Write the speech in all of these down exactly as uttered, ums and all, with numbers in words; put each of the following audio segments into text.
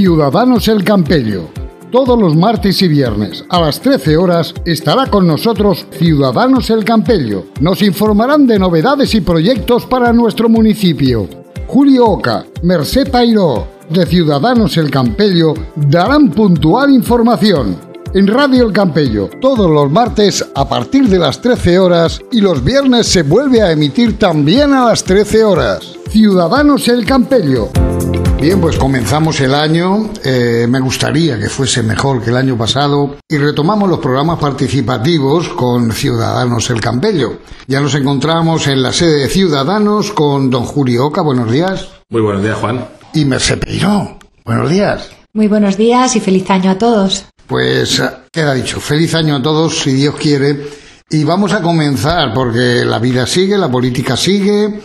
Ciudadanos El Campello. Todos los martes y viernes a las trece horas estará con nosotros Ciudadanos El Campello. Nos informarán de novedades y proyectos para nuestro municipio. Julio Oca, Mercé Pairó, de Ciudadanos El Campello, darán puntual información. En Radio El Campello, todos los martes a partir de las trece horas y los viernes se vuelve a emitir también a las trece horas. Ciudadanos El Campello. Bien, pues comenzamos el año, eh, me gustaría que fuese mejor que el año pasado y retomamos los programas participativos con Ciudadanos El Campello. Ya nos encontramos en la sede de Ciudadanos con don Julio Oca, buenos días. Muy buenos días, Juan. Y Mercé Pairó, buenos días. Muy buenos días y feliz año a todos. Pues queda dicho, feliz año a todos, si Dios quiere. Y vamos a comenzar porque la vida sigue, la política sigue.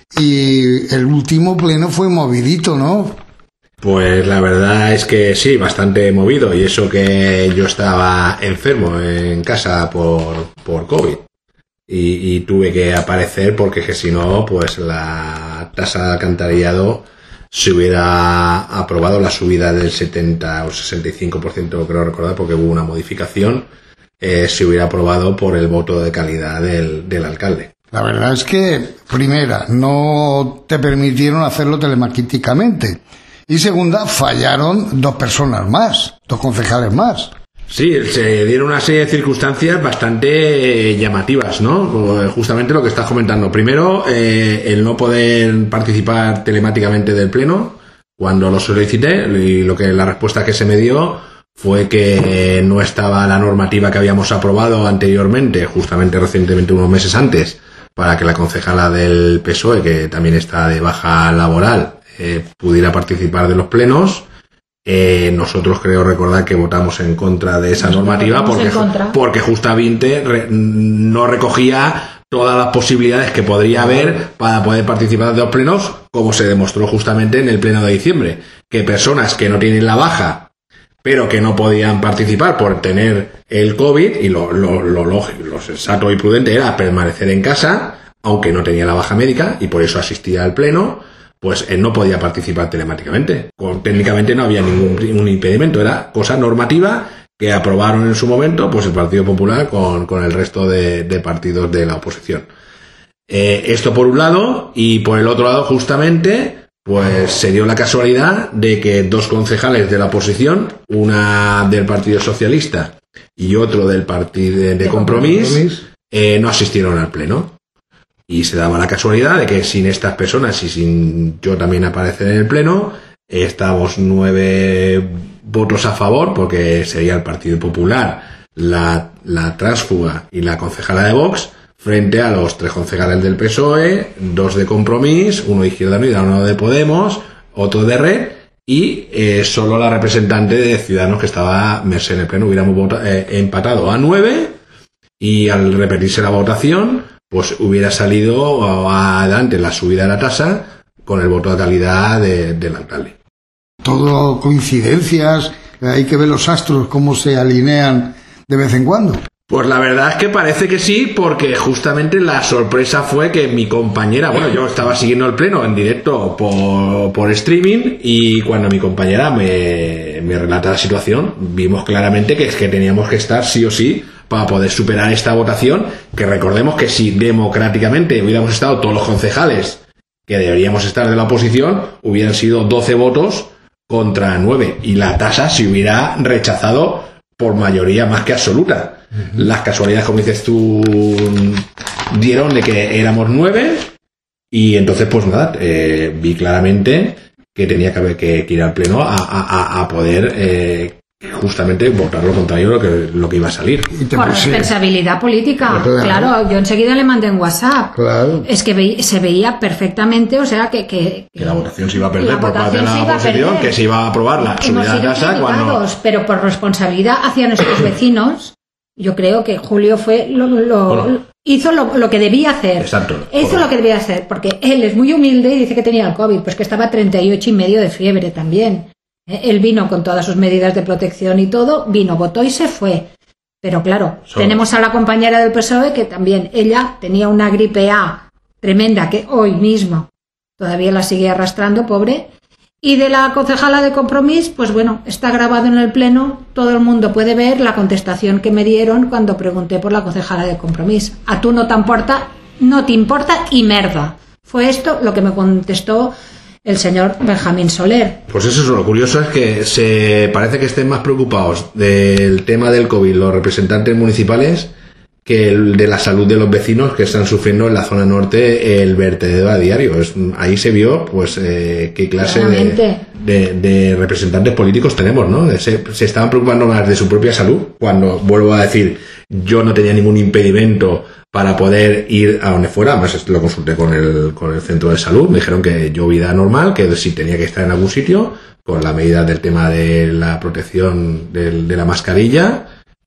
Y el último pleno fue movidito, ¿no? Pues la verdad es que sí, bastante movido. Y eso que yo estaba enfermo en casa por, por COVID. Y, y tuve que aparecer porque que si no, pues la tasa de alcantarillado se hubiera aprobado, la subida del setenta o sesenta y cinco por ciento, creo recordar, porque hubo una modificación, eh, se hubiera aprobado por el voto de calidad del, del alcalde. La verdad es que, primera, no te permitieron hacerlo telemáticamente. Y segunda, fallaron dos personas más, dos concejales más. Sí, se dieron una serie de circunstancias bastante llamativas, ¿no? Justamente lo que estás comentando. Primero, eh, el no poder participar telemáticamente del pleno cuando lo solicité, y lo que la respuesta que se me dio fue que eh, no estaba la normativa que habíamos aprobado anteriormente, justamente recientemente unos meses antes, para que la concejala del P S O E, que también está de baja laboral, eh, pudiera participar de los plenos. Eh, nosotros creo recordar que votamos en contra de esa Nos normativa porque, porque justamente re, no recogía todas las posibilidades que podría haber para poder participar de los plenos, como se demostró justamente en el pleno de diciembre, que personas que no tienen la baja pero que no podían participar por tener el COVID, y lo, lo, lo lógico, lo sensato y prudente era permanecer en casa, aunque no tenía la baja médica, y por eso asistía al pleno, pues él no podía participar telemáticamente. Técnicamente no había ningún un impedimento, era cosa normativa que aprobaron en su momento pues el Partido Popular con, con el resto de, de partidos de la oposición. Eh, esto por un lado, y por el otro lado justamente pues se dio la casualidad de que dos concejales de la oposición, una del Partido Socialista y otro del Partido de, de Compromís, eh, no asistieron al pleno. Y se daba la casualidad de que sin estas personas y sin yo también aparecer en el pleno, eh, estábamos nueve votos a favor, porque sería el Partido Popular, la, la tránsfuga y la concejala de Vox, frente a los tres concejales del P S O E, dos de Compromís, uno de Izquierda Unida, uno de Podemos, otro de Red, y eh, solo la representante de Ciudadanos, que estaba Mercé en el pleno. Hubiéramos vota, eh, empatado a nueve, y al repetirse la votación pues hubiera salido adelante la subida de la tasa con el voto de calidad de, del alcalde. Todo coincidencias, hay que ver los astros cómo se alinean de vez en cuando. Pues la verdad es que parece que sí, porque justamente la sorpresa fue que mi compañera, bueno, yo estaba siguiendo el pleno en directo por, por streaming, y cuando mi compañera me, me relata la situación, vimos claramente que es que teníamos que estar sí o sí para poder superar esta votación, que recordemos que si democráticamente hubiéramos estado todos los concejales que deberíamos estar de la oposición, hubieran sido doce votos contra nueve, y la tasa se hubiera rechazado por mayoría más que absoluta. Uh-huh. Las casualidades, como dices tú, dieron de que éramos nueve, y entonces pues nada, eh, vi claramente que tenía que, haber, que, que ir al pleno a, a, a poder eh, justamente votar lo contrario de lo que, lo que iba a salir. Por responsabilidad política. Claro. claro, yo enseguida le mandé en WhatsApp. Claro. Es que ve, se veía perfectamente, o sea, que... Que, que la votación se iba a perder por parte de la oposición, que se iba a aprobar la subida de tasa cuando... Pero por responsabilidad hacia nuestros vecinos, yo creo que Julio fue lo, lo, bueno, hizo lo, lo que debía hacer. Exacto. Hizo correcto. Lo que debía hacer, porque él es muy humilde y dice que tenía el COVID, pues que estaba a treinta y ocho y medio de fiebre también. Él vino con todas sus medidas de protección y todo, vino, votó y se fue. Pero claro, Solo. tenemos a la compañera del P S O E que también, ella tenía una gripe A tremenda que hoy mismo todavía la sigue arrastrando, pobre, Y de la concejala de Compromís, pues bueno, está grabado en el pleno, todo el mundo puede ver la contestación que me dieron cuando pregunté por la concejala de Compromís. A tú no te importa, no te importa y merda. Fue esto lo que me contestó el señor Benjamín Soler. Pues eso es lo curioso, es que se parece que estén más preocupados del tema del COVID los representantes municipales que el de la salud de los vecinos que están sufriendo en la zona norte el vertedero a diario. Es, ahí se vio pues eh, qué clase de, de, de representantes políticos tenemos, ¿no? Se, se estaban preocupando más de su propia salud, cuando, vuelvo a decir, yo no tenía ningún impedimento para poder ir a donde fuera. Además lo consulté con el, con el centro de salud, me dijeron que yo vida normal, que si tenía que estar en algún sitio, con la medida del tema de la protección de, de la mascarilla,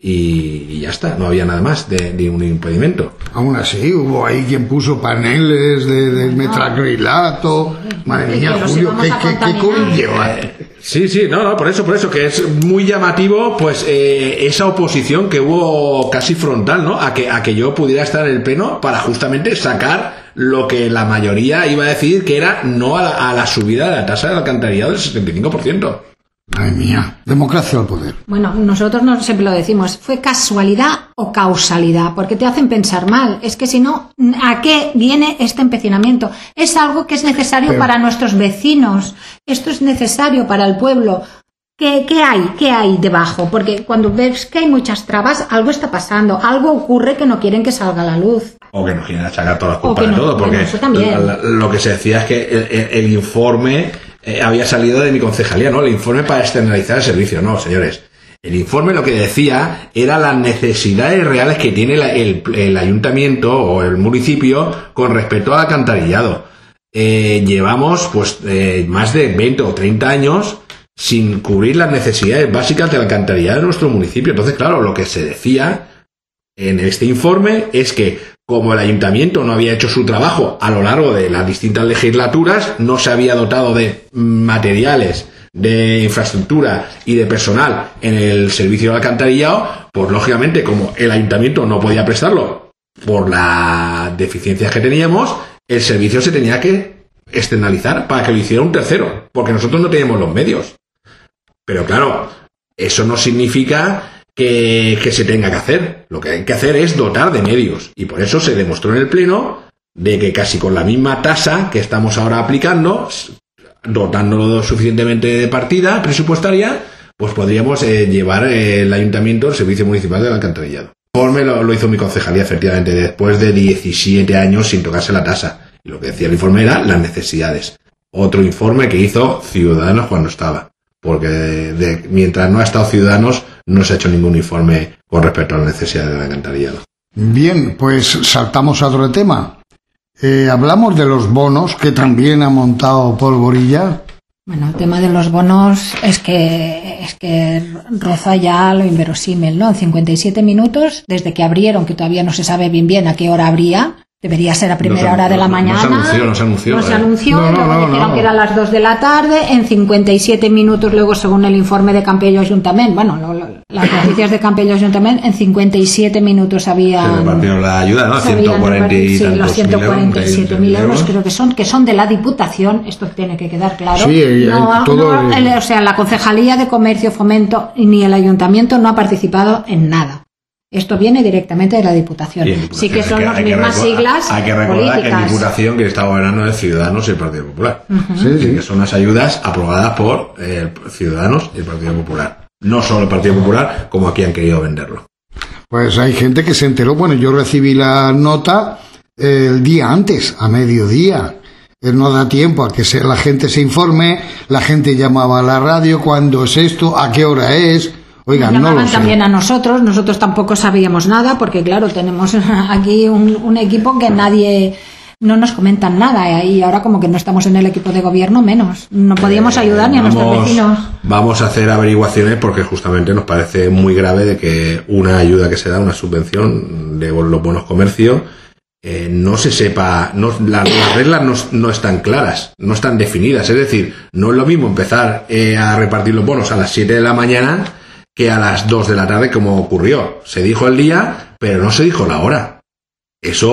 y, y ya está, no había nada más de ningún impedimento. Aún así, hubo ahí quien puso paneles de, de metacrilato. Madre mía, Julio, ¿qué, qué, qué COVID lleva? Sí, sí, no, no, por eso, por eso, que es muy llamativo, pues, eh, esa oposición que hubo casi frontal, ¿no? A que, a que yo pudiera estar en el pleno para justamente sacar lo que la mayoría iba a decir que era no a la, a la subida de la tasa del alcantarillado del setenta y cinco por ciento. Ay mía, democracia al poder. Bueno, nosotros no siempre lo decimos, ¿fue casualidad o causalidad? Porque te hacen pensar mal. Es que si no, ¿a qué viene este empecinamiento? Es algo que es necesario Pero... para nuestros vecinos. Esto es necesario para el pueblo. ¿Qué, qué hay? ¿Qué hay debajo? Porque cuando ves que hay muchas trabas, algo está pasando, algo ocurre que no quieren que salga a la luz. O que nos quieren achacar todas las culpas de no, todo, porque bueno, la, lo que se decía es que el, el, el informe eh, había salido de mi concejalía, ¿no? El informe para externalizar el servicio, no, señores. El informe lo que decía era las necesidades reales que tiene la, el, el ayuntamiento o el municipio con respecto al alcantarillado. Eh, llevamos pues eh, más de veinte o treinta años sin cubrir las necesidades básicas del alcantarillado de nuestro municipio. Entonces, claro, lo que se decía en este informe es que como el ayuntamiento no había hecho su trabajo a lo largo de las distintas legislaturas, no se había dotado de materiales, de infraestructura y de personal en el servicio de alcantarillado, pues lógicamente como el ayuntamiento no podía prestarlo por las deficiencias que teníamos, el servicio se tenía que externalizar para que lo hiciera un tercero, porque nosotros no teníamos los medios. Pero claro, eso no significa que, que se tenga que hacer. Lo que hay que hacer es dotar de medios. Y por eso se demostró en el pleno de que casi con la misma tasa que estamos ahora aplicando, dotándolo suficientemente de partida presupuestaria, pues podríamos eh, llevar eh, el ayuntamiento al servicio municipal del alcantarillado. El informe lo, lo hizo mi concejalía, efectivamente, después de diecisiete años sin tocarse la tasa. Y lo que decía el informe era las necesidades. Otro informe que hizo Ciudadanos cuando estaba. Porque de, de, mientras no ha estado Ciudadanos, no se ha hecho ningún informe con respecto a las necesidades del alcantarillado. Bien, pues saltamos a otro tema. Eh, hablamos de los bonos que también ha montado Polvorilla. Bueno, el tema de los bonos es que es que roza ya lo inverosímil, ¿no? En cincuenta y siete minutos, desde que abrieron, que todavía no se sabe bien bien a qué hora abría, debería ser a primera no, hora de la no, mañana. No se anunció, no se anunció. No se eh. anunció, no, no, luego no, dijeron no. que eran las dos de la tarde, en cincuenta y siete minutos, luego según el informe de Campello Ayuntamiento, bueno, lo, lo, las noticias de Campello Ayuntamiento, en cincuenta y siete minutos habían... Se repartieron la ayuda, ¿no? ciento cuarenta y sí, los ciento cuarenta y siete mil euros creo que son, que son de la Diputación, esto tiene que quedar claro. Sí, el, no, todo no, el, o sea, la Concejalía de Comercio, Fomento ni el Ayuntamiento no ha participado en nada. Esto viene directamente de la Diputación. Diputación. Sí que son las mismas siglas Hay que recordar políticas. que en Diputación que está gobernando es Ciudadanos y el Partido Popular. Uh-huh. Sí, sí, que son las ayudas aprobadas por eh, Ciudadanos y el Partido Popular. No solo el Partido Popular, como aquí han querido venderlo. Pues hay gente que se enteró. Bueno, yo recibí la nota eh, el día antes, a mediodía. Eh, no da tiempo a que se, la gente se informe. La gente llamaba a la radio. ¿Cuándo es esto? ¿A qué hora es? Oiga, nos llamaban no lo sé. También a nosotros, nosotros tampoco sabíamos nada, porque claro, tenemos aquí un, un equipo que nadie, no nos comentan nada, y ahora como que no estamos en el equipo de gobierno, menos. No podíamos ayudar eh, ni a vamos, nuestros vecinos. Vamos a hacer averiguaciones porque justamente nos parece muy grave de que una ayuda que se da, una subvención de los buenos comercios, eh, no se sepa, no, la, las reglas no, no están claras, no están definidas. Es decir, no es lo mismo empezar eh, a repartir los bonos a las siete de la mañana que a las dos de la tarde, como ocurrió. Se dijo el día, pero no se dijo la hora. Eso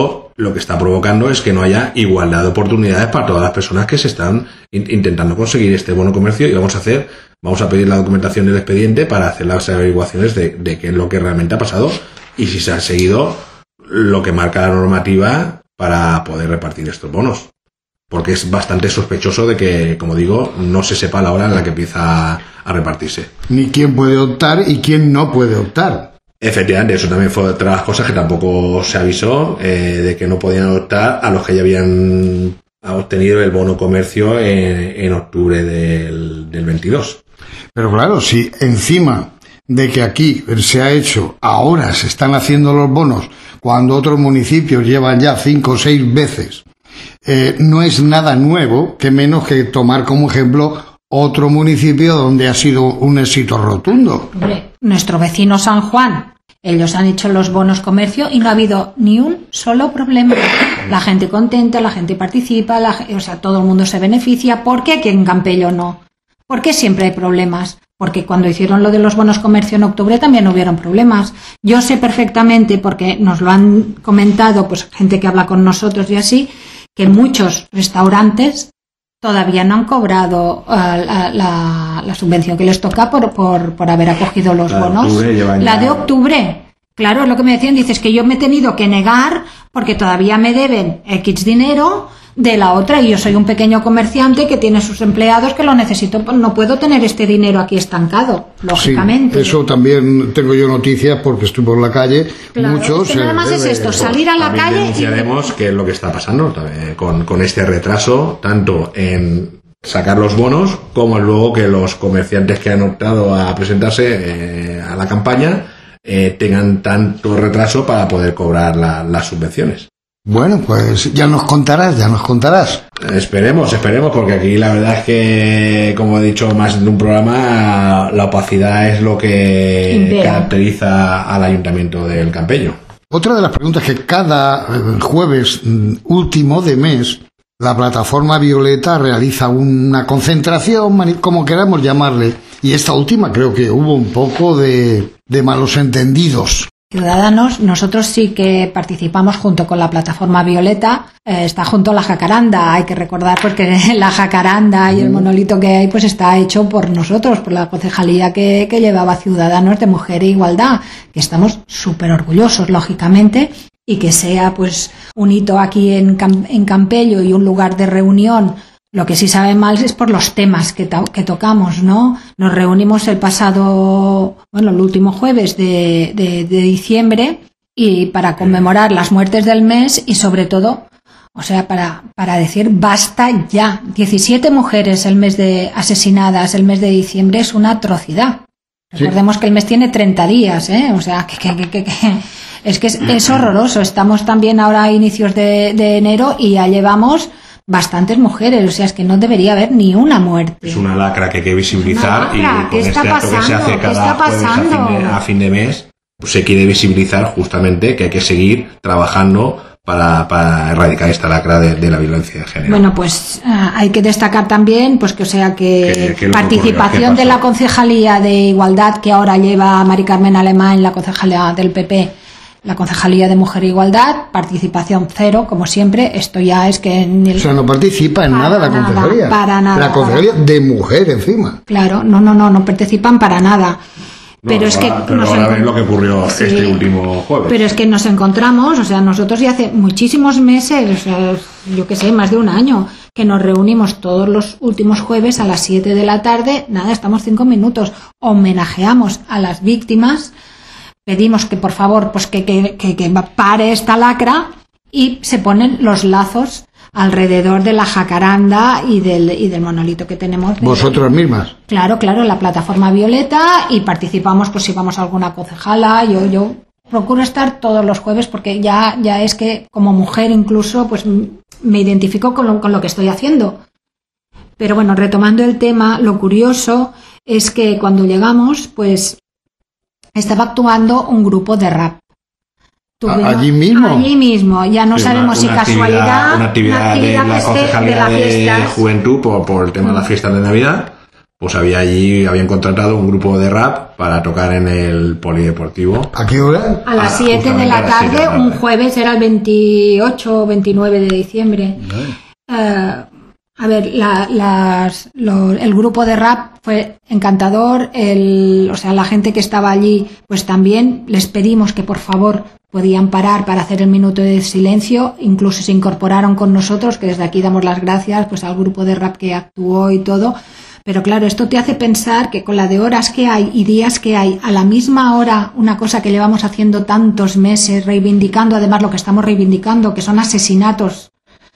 lo que está provocando es que no haya igualdad de oportunidades para todas las personas que se están in- intentando conseguir este bono comercio, y vamos a hacer, vamos a pedir la documentación del expediente para hacer las averiguaciones de, de qué es lo que realmente ha pasado y si se ha seguido lo que marca la normativa para poder repartir estos bonos. Porque es bastante sospechoso de que, como digo, no se sepa la hora en la que empieza a repartirse. Ni quién puede optar y quién no puede optar. Efectivamente, eso también fue otra de las cosas que tampoco se avisó, eh, de que no podían optar a los que ya habían obtenido el bono comercio en, en octubre del, del veintidós. Pero claro, si encima de que aquí se ha hecho, ahora se están haciendo los bonos, cuando otros municipios llevan ya cinco o seis veces, eh, no es nada nuevo, que menos que tomar como ejemplo otro municipio donde ha sido un éxito rotundo. Hombre, nuestro vecino San Juan, ellos han hecho los bonos comercio y no ha habido ni un solo problema. La gente contenta, la gente participa, la, o sea, todo el mundo se beneficia. ¿Por qué aquí en Campello no? ¿Por qué siempre hay problemas? Porque cuando hicieron lo de los bonos comercio en octubre también hubieron problemas. Yo sé perfectamente, porque nos lo han comentado pues gente que habla con nosotros y así, que muchos restaurantes todavía no han cobrado uh, la, la, la subvención que les toca por, por, por haber acogido los la bonos. De octubre, la ya... de octubre. Claro, es lo que me decían. Dices que yo me he tenido que negar porque todavía me deben X dinero de la otra y yo soy un pequeño comerciante que tiene sus empleados que lo necesito. No puedo tener este dinero aquí estancado, lógicamente. Sí, eso también tengo yo noticias porque estoy por la calle. Claro, Muchos. Es que nada más eh, es esto, eh, salir a la También calle. denunciaremos Y... qué es lo que está pasando también, con, con este retraso, tanto en sacar los bonos como luego que los comerciantes que han optado a presentarse eh, a la campaña eh, tengan tanto retraso para poder cobrar la, las subvenciones. Bueno, pues ya nos contarás, ya nos contarás. Esperemos, esperemos, porque aquí la verdad es que, como he dicho más de un programa, la opacidad es lo que Impera. caracteriza al Ayuntamiento del Campello. Otra de las preguntas que cada eh, jueves mm, último de mes la plataforma Violeta realiza una concentración, mani- como queramos llamarle, y esta última creo que hubo un poco de, de malos entendidos. Ciudadanos, nosotros sí que participamos junto con la plataforma Violeta, eh, está junto a la jacaranda, hay que recordar pues que la jacaranda y el monolito que hay pues está hecho por nosotros, por la concejalía que, que llevaba Ciudadanos de Mujer e Igualdad, que estamos súper orgullosos, lógicamente, y que sea pues un hito aquí en, Cam- en Campello y un lugar de reunión. Lo que sí sabe mal es por los temas que, to- que tocamos, ¿no? Nos reunimos el pasado, bueno, el último jueves de, de, de diciembre y para conmemorar las muertes del mes y sobre todo, o sea, para, para decir basta ya. diecisiete mujeres el mes de asesinadas, el mes de diciembre es una atrocidad. Sí. Recordemos que el mes tiene treinta días, ¿eh? O sea, que, que, que, que, que es que es, es horroroso. Estamos también ahora a inicios de, de enero y ya llevamos bastantes mujeres, o sea, es que no debería haber ni una muerte. Es una lacra que hay que visibilizar Una lacra. y con ¿Qué este está acto que se pasando? hace ¿Qué cada está jueves a fin, de, pasando? a fin de mes, pues se quiere visibilizar justamente que hay que seguir trabajando para, para erradicar esta lacra de, de la violencia de género. Bueno, pues uh, hay que destacar también, pues que o sea que ¿Qué- qué es lo que participación ocurrió? ¿Qué de la pasó? Concejalía de Igualdad que ahora lleva Mari Carmen Alemán, la concejalía del P P, la Concejalía de Mujer e Igualdad, participación cero, como siempre. Esto ya es que en el... O sea, no participa en Para nada la nada, concejalía. para nada. La concejalía de mujer encima. Claro, no, no, no, no participan para nada. No, Pero es que ahora- pero nos ahora encon- ven lo que ocurrió Sí. este último jueves. Pero es que nos encontramos, o sea, nosotros ya hace muchísimos meses, o sea, yo qué sé, más de un año, que nos reunimos todos los últimos jueves a las siete de la tarde, nada, estamos cinco minutos, homenajeamos a las víctimas, pedimos que por favor, pues que, que, que, que pare esta lacra y se ponen los lazos alrededor de la jacaranda y del, y del monolito que tenemos. de- Vosotros mismas. Claro, claro, en la plataforma Violeta y participamos pues si vamos a alguna concejala. Yo, yo procuro estar todos los jueves porque ya, ya es que como mujer incluso pues m- me identifico con lo, con lo que estoy haciendo. Pero bueno, retomando el tema, lo curioso es que cuando llegamos pues estaba actuando un grupo de rap. Tuvimos- ¿Allí mismo? Allí mismo, ya no Sí, sabemos si una casualidad, actividad, una actividad, una actividad de la que esté Concejalía de las de fiestas. Juventud por, por el tema de las fiestas de Navidad, pues había allí, habían contratado un grupo de rap para tocar en el polideportivo. ¿A qué hora? A las siete de la tarde, un jueves, era el veintiocho o veintinueve de diciembre. Uh, a ver, la, las, lo, el grupo de rap fue encantador, el, o sea, la gente que estaba allí, pues también les pedimos que por favor podían parar para hacer el minuto de silencio, incluso se incorporaron con nosotros, que desde aquí damos las gracias pues al grupo de rap que actuó y todo. Pero claro, esto te hace pensar que con la de horas que hay y días que hay, a la misma hora, una cosa que llevamos haciendo tantos meses, reivindicando además lo que estamos reivindicando, que son asesinatos,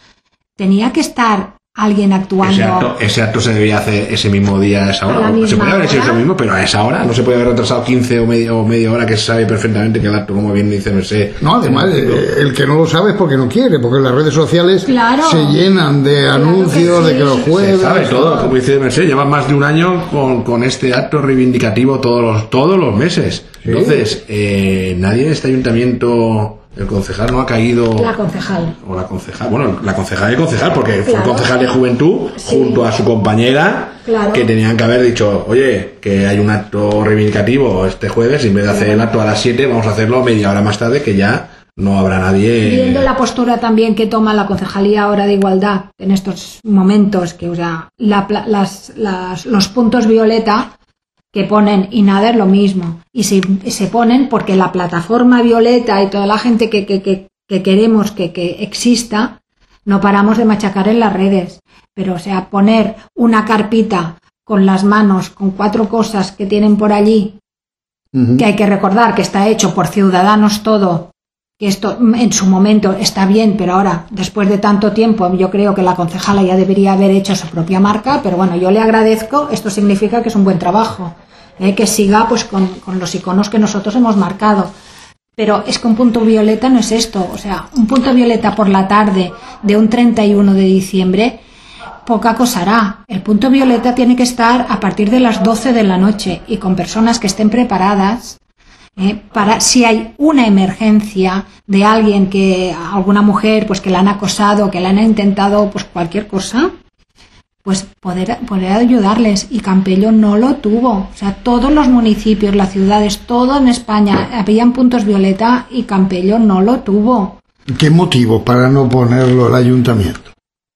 tenía que estar alguien actuando. Ese acto, ese acto se debía hacer ese mismo día, a esa hora. A se podía haber hecho eso mismo, pero a esa hora no se puede haber retrasado quince o media, o media hora, que se sabe perfectamente que el acto, como bien dice Mercé. No, además, eh, el que no lo sabe es porque no quiere, porque las redes sociales claro. se llenan de claro anuncios que sí. de que los jueves. Se sabe todo, como dice Mercé, lleva más de un año con, con este acto reivindicativo todos los, todos los meses. ¿Sí? Entonces, eh, nadie en este ayuntamiento. El concejal no ha caído... La concejal. O la concejal. Bueno, la concejal y el concejal, porque claro. fue concejal de juventud sí. junto a su compañera, claro. que tenían que haber dicho, oye, que hay un acto reivindicativo este jueves, y en vez de hacer el acto a las siete, vamos a hacerlo media hora más tarde, que ya no habrá nadie... Viendo la postura también que toma la concejalía ahora de igualdad en estos momentos, que o sea, la, las, las, los puntos violeta... que ponen y nada es lo mismo y se, se ponen porque la plataforma violeta y toda la gente que, que, que, que queremos que, que exista no paramos de machacar en las redes, pero o sea, poner una carpita con las manos con cuatro cosas que tienen por allí uh-huh. que hay que recordar que está hecho por ciudadanos todo, que esto en su momento está bien, pero ahora, después de tanto tiempo, yo creo que la concejala ya debería haber hecho su propia marca, pero bueno, yo le agradezco, esto significa que es un buen trabajo, eh, que siga pues con, con los iconos que nosotros hemos marcado. Pero es que un punto violeta no es esto, o sea, un punto violeta por la tarde de un treinta y uno de diciembre, poca cosa hará. El punto violeta tiene que estar a partir de las doce de la noche y con personas que estén preparadas, Eh, para si hay una emergencia de alguien que, alguna mujer pues que la han acosado, que la han intentado pues cualquier cosa, pues poder, poder ayudarles, y Campello no lo tuvo, o sea, todos los municipios, las ciudades, todo en España habían puntos violeta y Campello no lo tuvo. ¿Qué motivo para no ponerlo el ayuntamiento?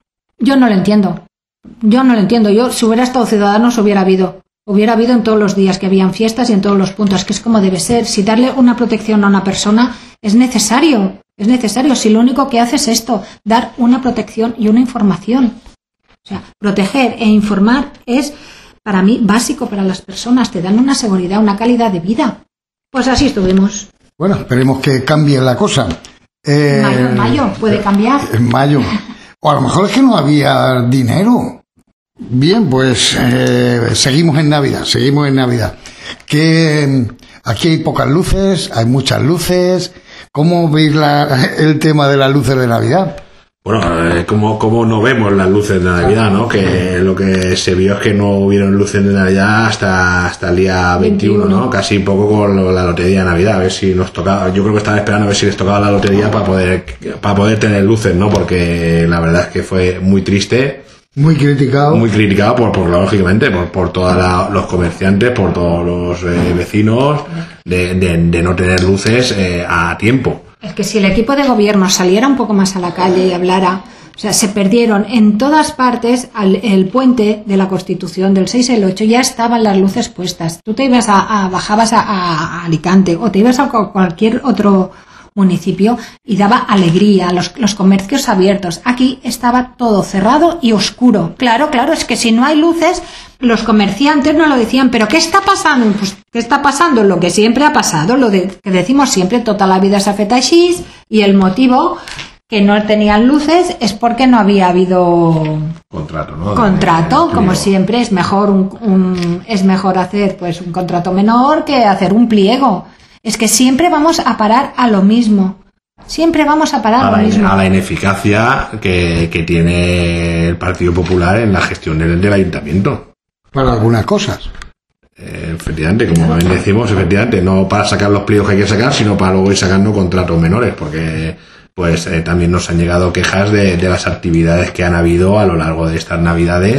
Yo no lo entiendo, yo no lo entiendo, yo si hubiera estado Ciudadanos hubiera habido Hubiera habido en todos los días, que habían fiestas y en todos los puntos, que es como debe ser. Si darle una protección a una persona es necesario, es necesario. Si lo único que hace es esto, dar una protección y una información. O sea, proteger e informar es, para mí, básico para las personas. Te dan una seguridad, una calidad de vida. Pues así estuvimos. Bueno, esperemos que cambie la cosa. Eh, mayo, en mayo, puede cambiar. En mayo. O a lo mejor es que no había dinero. Bien, pues eh, seguimos en Navidad, seguimos en Navidad. Que aquí hay pocas luces, hay muchas luces. ¿Cómo veis la, el tema de las luces de Navidad? Bueno, eh, como, como no vemos las luces de Navidad, ¿no? Que lo que se vio es que no hubieron luces de Navidad hasta, hasta el día veintiuno, ¿no? Casi un poco con la lotería de Navidad, a ver si nos tocaba. Yo creo que estaban esperando a ver si les tocaba la lotería para poder, para poder tener luces, ¿no? Porque la verdad es que fue muy triste. Muy criticado. Muy criticado, por, por lógicamente, por, por todos los comerciantes, por todos los eh, vecinos, de, de, de no tener luces eh, a tiempo. Es que si el equipo de gobierno saliera un poco más a la calle y hablara, o sea, se perdieron en todas partes al, el puente de la Constitución del seis y el ocho, ya estaban las luces puestas. Tú te ibas a, a bajabas a, a Alicante o te ibas a cualquier otro municipio y daba alegría, los, los comercios abiertos. Aquí estaba todo cerrado y oscuro. Claro, claro, es que si no hay luces, los comerciantes no lo decían, pero ¿qué está pasando? Pues, ¿qué está pasando? Lo que siempre ha pasado, lo de, que decimos siempre, toda la vida se ha fet així, y el motivo que no tenían luces es porque no había habido contrato, ¿no? Contrato, de, de, como siempre, es mejor un, un, es mejor hacer pues un contrato menor que hacer un pliego. Es que siempre vamos a parar a lo mismo. Siempre vamos a parar a, a lo mismo. A la ineficacia que, que tiene el Partido Popular en la gestión del, del ayuntamiento. Para algunas cosas. Eh, efectivamente, como bien decimos, efectivamente, no para sacar los pliegos que hay que sacar, sino para luego ir sacando contratos menores, porque pues eh, también nos han llegado quejas de, de las actividades que han habido a lo largo de estas Navidades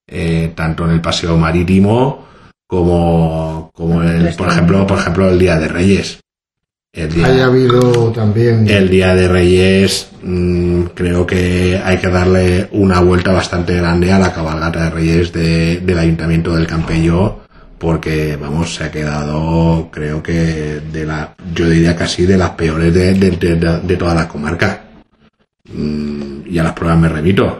eh, tanto en el paseo marítimo como, como el, por ejemplo, por ejemplo, el Día de Reyes. El día, haya habido también el Día de Reyes, mmm, creo que hay que darle una vuelta bastante grande a la cabalgata de Reyes de, del Ayuntamiento del Campello, porque vamos, se ha quedado, creo que de la, yo diría casi de las peores de, de, de, de toda la comarca. Mm, y a las pruebas me remito.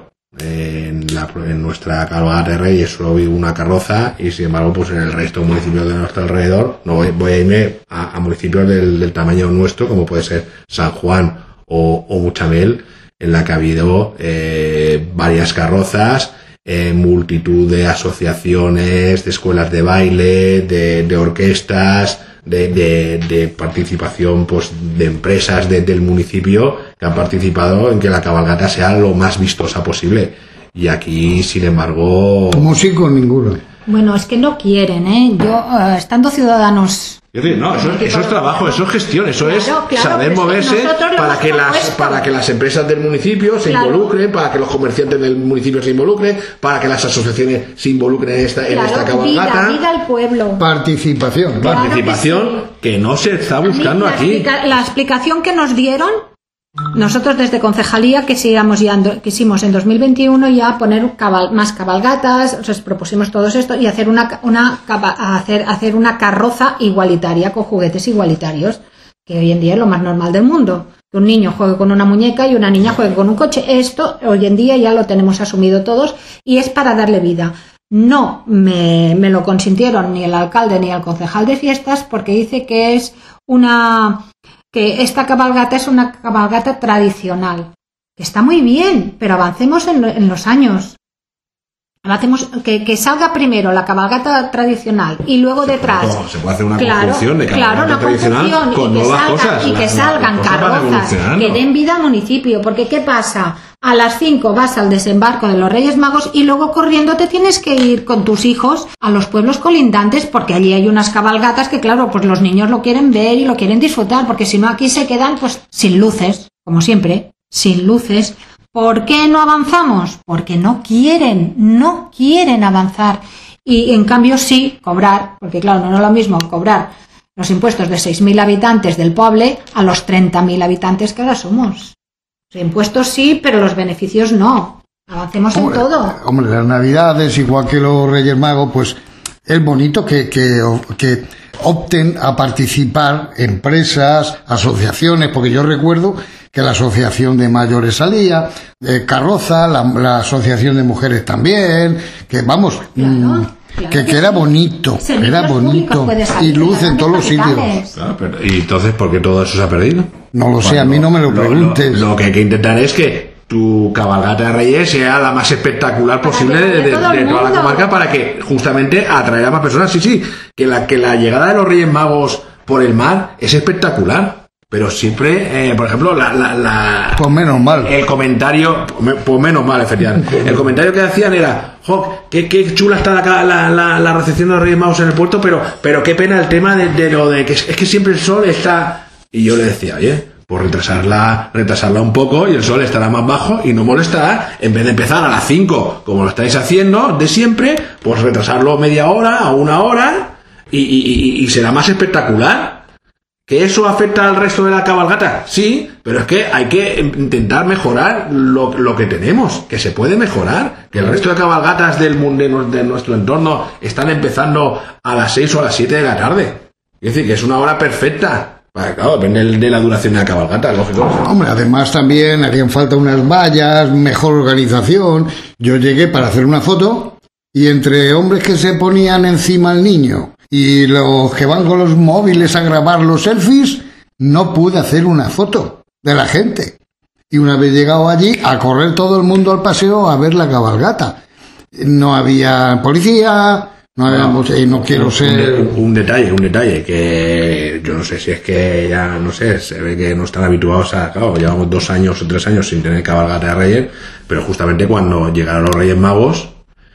En, la, en nuestra cabalgata de Reyes solo vi una carroza, y sin embargo pues en el resto de municipios de nuestro alrededor, no voy, voy a irme a, a municipios del, del tamaño nuestro, como puede ser San Juan o, o Muchamel, en la que ha habido eh, varias carrozas, eh, multitud de asociaciones, de escuelas de baile, de, de orquestas, de, de, de participación pues de empresas de, del municipio que han participado en que la cabalgata sea lo más vistosa posible. Y aquí, sin embargo, músicos ninguno. Bueno, es que no quieren, ¿eh? Yo, uh, estando Ciudadanos... No, eso, eso es trabajo, eso es gestión, eso claro, es claro, saber moverse es que para que las puesto. para que las empresas del municipio se claro. involucren, para que los comerciantes del municipio se involucren, para que las asociaciones se involucren en esta, claro, en esta cabalgata. Vida, vida al pueblo. Participación. Claro Participación que, sí. que no se está buscando la aquí. Explica, la explicación que nos dieron, nosotros desde Concejalía que sigamos ya, quisimos en dos mil veintiuno ya poner cabal, más cabalgatas, o sea, propusimos todo esto y hacer una, una, hacer, hacer una carroza igualitaria con juguetes igualitarios, que hoy en día es lo más normal del mundo. Que un niño juegue con una muñeca y una niña juegue con un coche. Esto hoy en día ya lo tenemos asumido todos y es para darle vida. No me, me lo consintieron ni el alcalde ni el concejal de fiestas porque dice que es una... que esta cabalgata es una cabalgata tradicional, que está muy bien, pero avancemos en, lo, en los años. Avancemos, que, que salga primero la cabalgata tradicional y luego detrás. No, se puede hacer una claro, conjunción de cabalgata claro, una tradicional con nuevas salga, cosas. Y que salgan carrozas, que den vida al municipio, porque ¿qué pasa? A las cinco vas al desembarco de los Reyes Magos y luego corriendo te tienes que ir con tus hijos a los pueblos colindantes porque allí hay unas cabalgatas que claro, pues los niños lo quieren ver y lo quieren disfrutar porque si no aquí se quedan pues sin luces, como siempre, sin luces. ¿Por qué no avanzamos? Porque no quieren, no quieren avanzar y en cambio sí cobrar, porque claro, no es lo mismo cobrar los impuestos de seis mil habitantes del pueblo a los treinta mil habitantes que ahora somos. Los impuestos sí, pero los beneficios no. Avancemos hombre, en todo. Hombre, las Navidades, igual que los Reyes Magos, pues es bonito que, que, que opten a participar empresas, asociaciones, porque yo recuerdo que la asociación de mayores salía, de carroza, la, la asociación de mujeres también, que vamos, claro, mmm, claro que, que, que era bonito, que era bonito, y luz en todos los sitios. Claro, pero, ¿y entonces por qué todo eso se ha perdido? No lo sé, a mí no me lo, lo preguntes. Lo, lo que hay que intentar es que tu cabalgata de Reyes sea la más espectacular posible de, de, de, de toda la comarca para que justamente atraer a más personas. Sí, sí, que la, que la llegada de los Reyes Magos por el mar es espectacular. Pero siempre, eh, por ejemplo, la, la, la... Pues menos mal. El comentario... Pues menos mal, efectivamente. El comentario que hacían era... Jo, qué, qué chula está la, la, la, la recepción de los Reyes Magos en el puerto, pero, pero qué pena el tema de, de lo de que es que siempre el sol está... Y yo le decía, oye, pues retrasarla, retrasarla un poco y el sol estará más bajo y no molestará. En vez de empezar a las cinco, como lo estáis haciendo de siempre, pues retrasarlo media hora a una hora y, y, y, y será más espectacular. ¿Que eso afecta al resto de la cabalgata? Sí, pero es que hay que intentar mejorar lo, lo que tenemos, que se puede mejorar, que el resto de cabalgatas del mundo, de nuestro entorno están empezando a las seis o a las siete de la tarde. Es decir, que es una hora perfecta. Claro, depende de la duración de la cabalgata, lógico. Hombre, además también harían falta unas vallas, mejor organización. Yo llegué para hacer una foto y entre hombres que se ponían encima al niño y los que van con los móviles a grabar los selfies, no pude hacer una foto de la gente. Y una vez llegado allí, a correr todo el mundo al paseo a ver la cabalgata. No había policía, no había... No, y no quiero un, ser... Un, un detalle, un detalle, que yo no sé si es que ya, no sé, se ve que no están habituados a... Claro, llevamos dos años o tres años sin tener cabalgata de Reyes, pero justamente cuando llegaron los Reyes Magos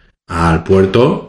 al puerto...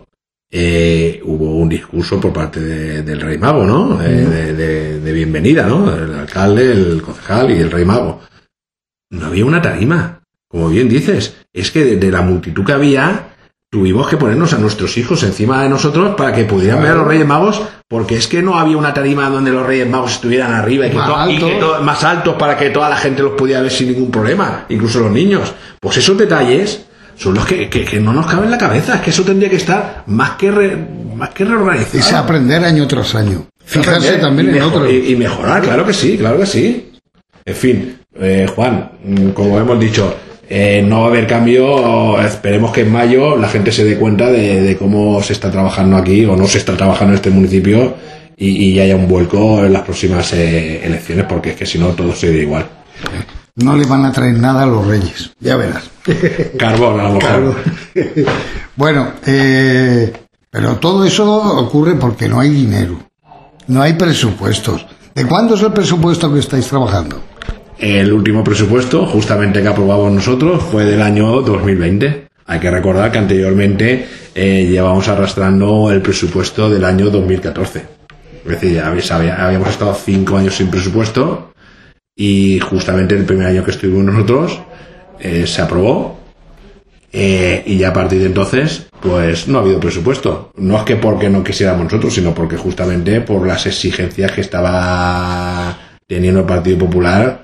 Eh, hubo un discurso por parte de, del Rey Mago, ¿no? Eh, de, de, de bienvenida, ¿no? El alcalde, el concejal y el Rey Mago. No había una tarima, como bien dices. Es que de, de la multitud que había, tuvimos que ponernos a nuestros hijos encima de nosotros para que pudieran ver a los Reyes Magos, porque es que no había una tarima donde los Reyes Magos estuvieran arriba y que, to- y que to- más altos para que toda la gente los pudiera ver sin ningún problema, incluso los niños. Pues esos detalles son los que, que, que no nos caben en la cabeza. Es que eso tendría que estar más que re, más que reorganizado. Es aprender año tras año. Fijarse Aprender también y en mejor, otro. y, y mejorar, claro que sí, claro que sí. En fin, eh, Juan, como hemos dicho, eh, no va a haber cambio. Esperemos que en mayo la gente se dé cuenta de, de cómo se está trabajando aquí o no se está trabajando en este municipio y, y haya un vuelco en las próximas eh, elecciones, porque es que si no todo sería igual. No le van a traer nada a los Reyes, ya verás. Carbón, a lo mejor. Claro. Bueno, eh, pero todo eso ocurre porque no hay dinero, no hay presupuestos. ¿De cuándo es el presupuesto que estáis trabajando? El último presupuesto, justamente que aprobamos nosotros, fue del año dos mil veinte. Hay que recordar que anteriormente eh, llevamos arrastrando el presupuesto del año dos mil catorce. Es decir, ya había- habíamos estado cinco años sin presupuesto y justamente el primer año que estuvimos nosotros eh, se aprobó eh, y ya a partir de entonces pues no ha habido presupuesto. No es que porque no quisiéramos nosotros, sino porque justamente por las exigencias que estaba teniendo el Partido Popular.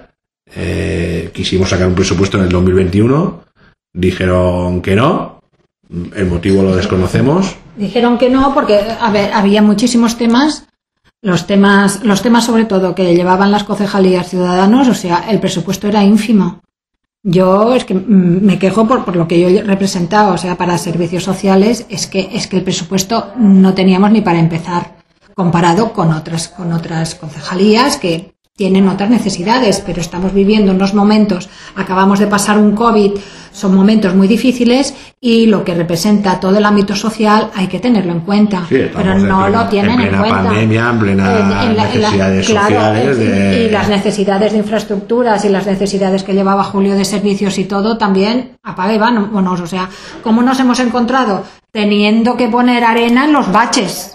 Eh, quisimos sacar un presupuesto en el dos mil veintiuno, dijeron que no, el motivo lo desconocemos. Dijeron que no porque, a ver, había muchísimos temas, los temas, los temas sobre todo que llevaban las concejalías Ciudadanos, o sea, el presupuesto era ínfimo. Yo es que mm, me quejo por, por lo que yo representaba, o sea, para servicios sociales, es que es que el presupuesto no teníamos ni para empezar, comparado con otras, con otras concejalías que tienen otras necesidades, pero estamos viviendo unos momentos, acabamos de pasar un COVID, son momentos muy difíciles y lo que representa todo el ámbito social hay que tenerlo en cuenta, Sí, pero estamos no en plena- lo tienen en en, plena cuenta. pandemia, en plena Eh, en la- en la- necesidades claro, sociales eh, de- y las necesidades de infraestructuras y las necesidades que llevaba Julio de servicios y todo también apaga y vámonos, o sea, ¿cómo nos hemos encontrado? Teniendo que poner arena en los baches.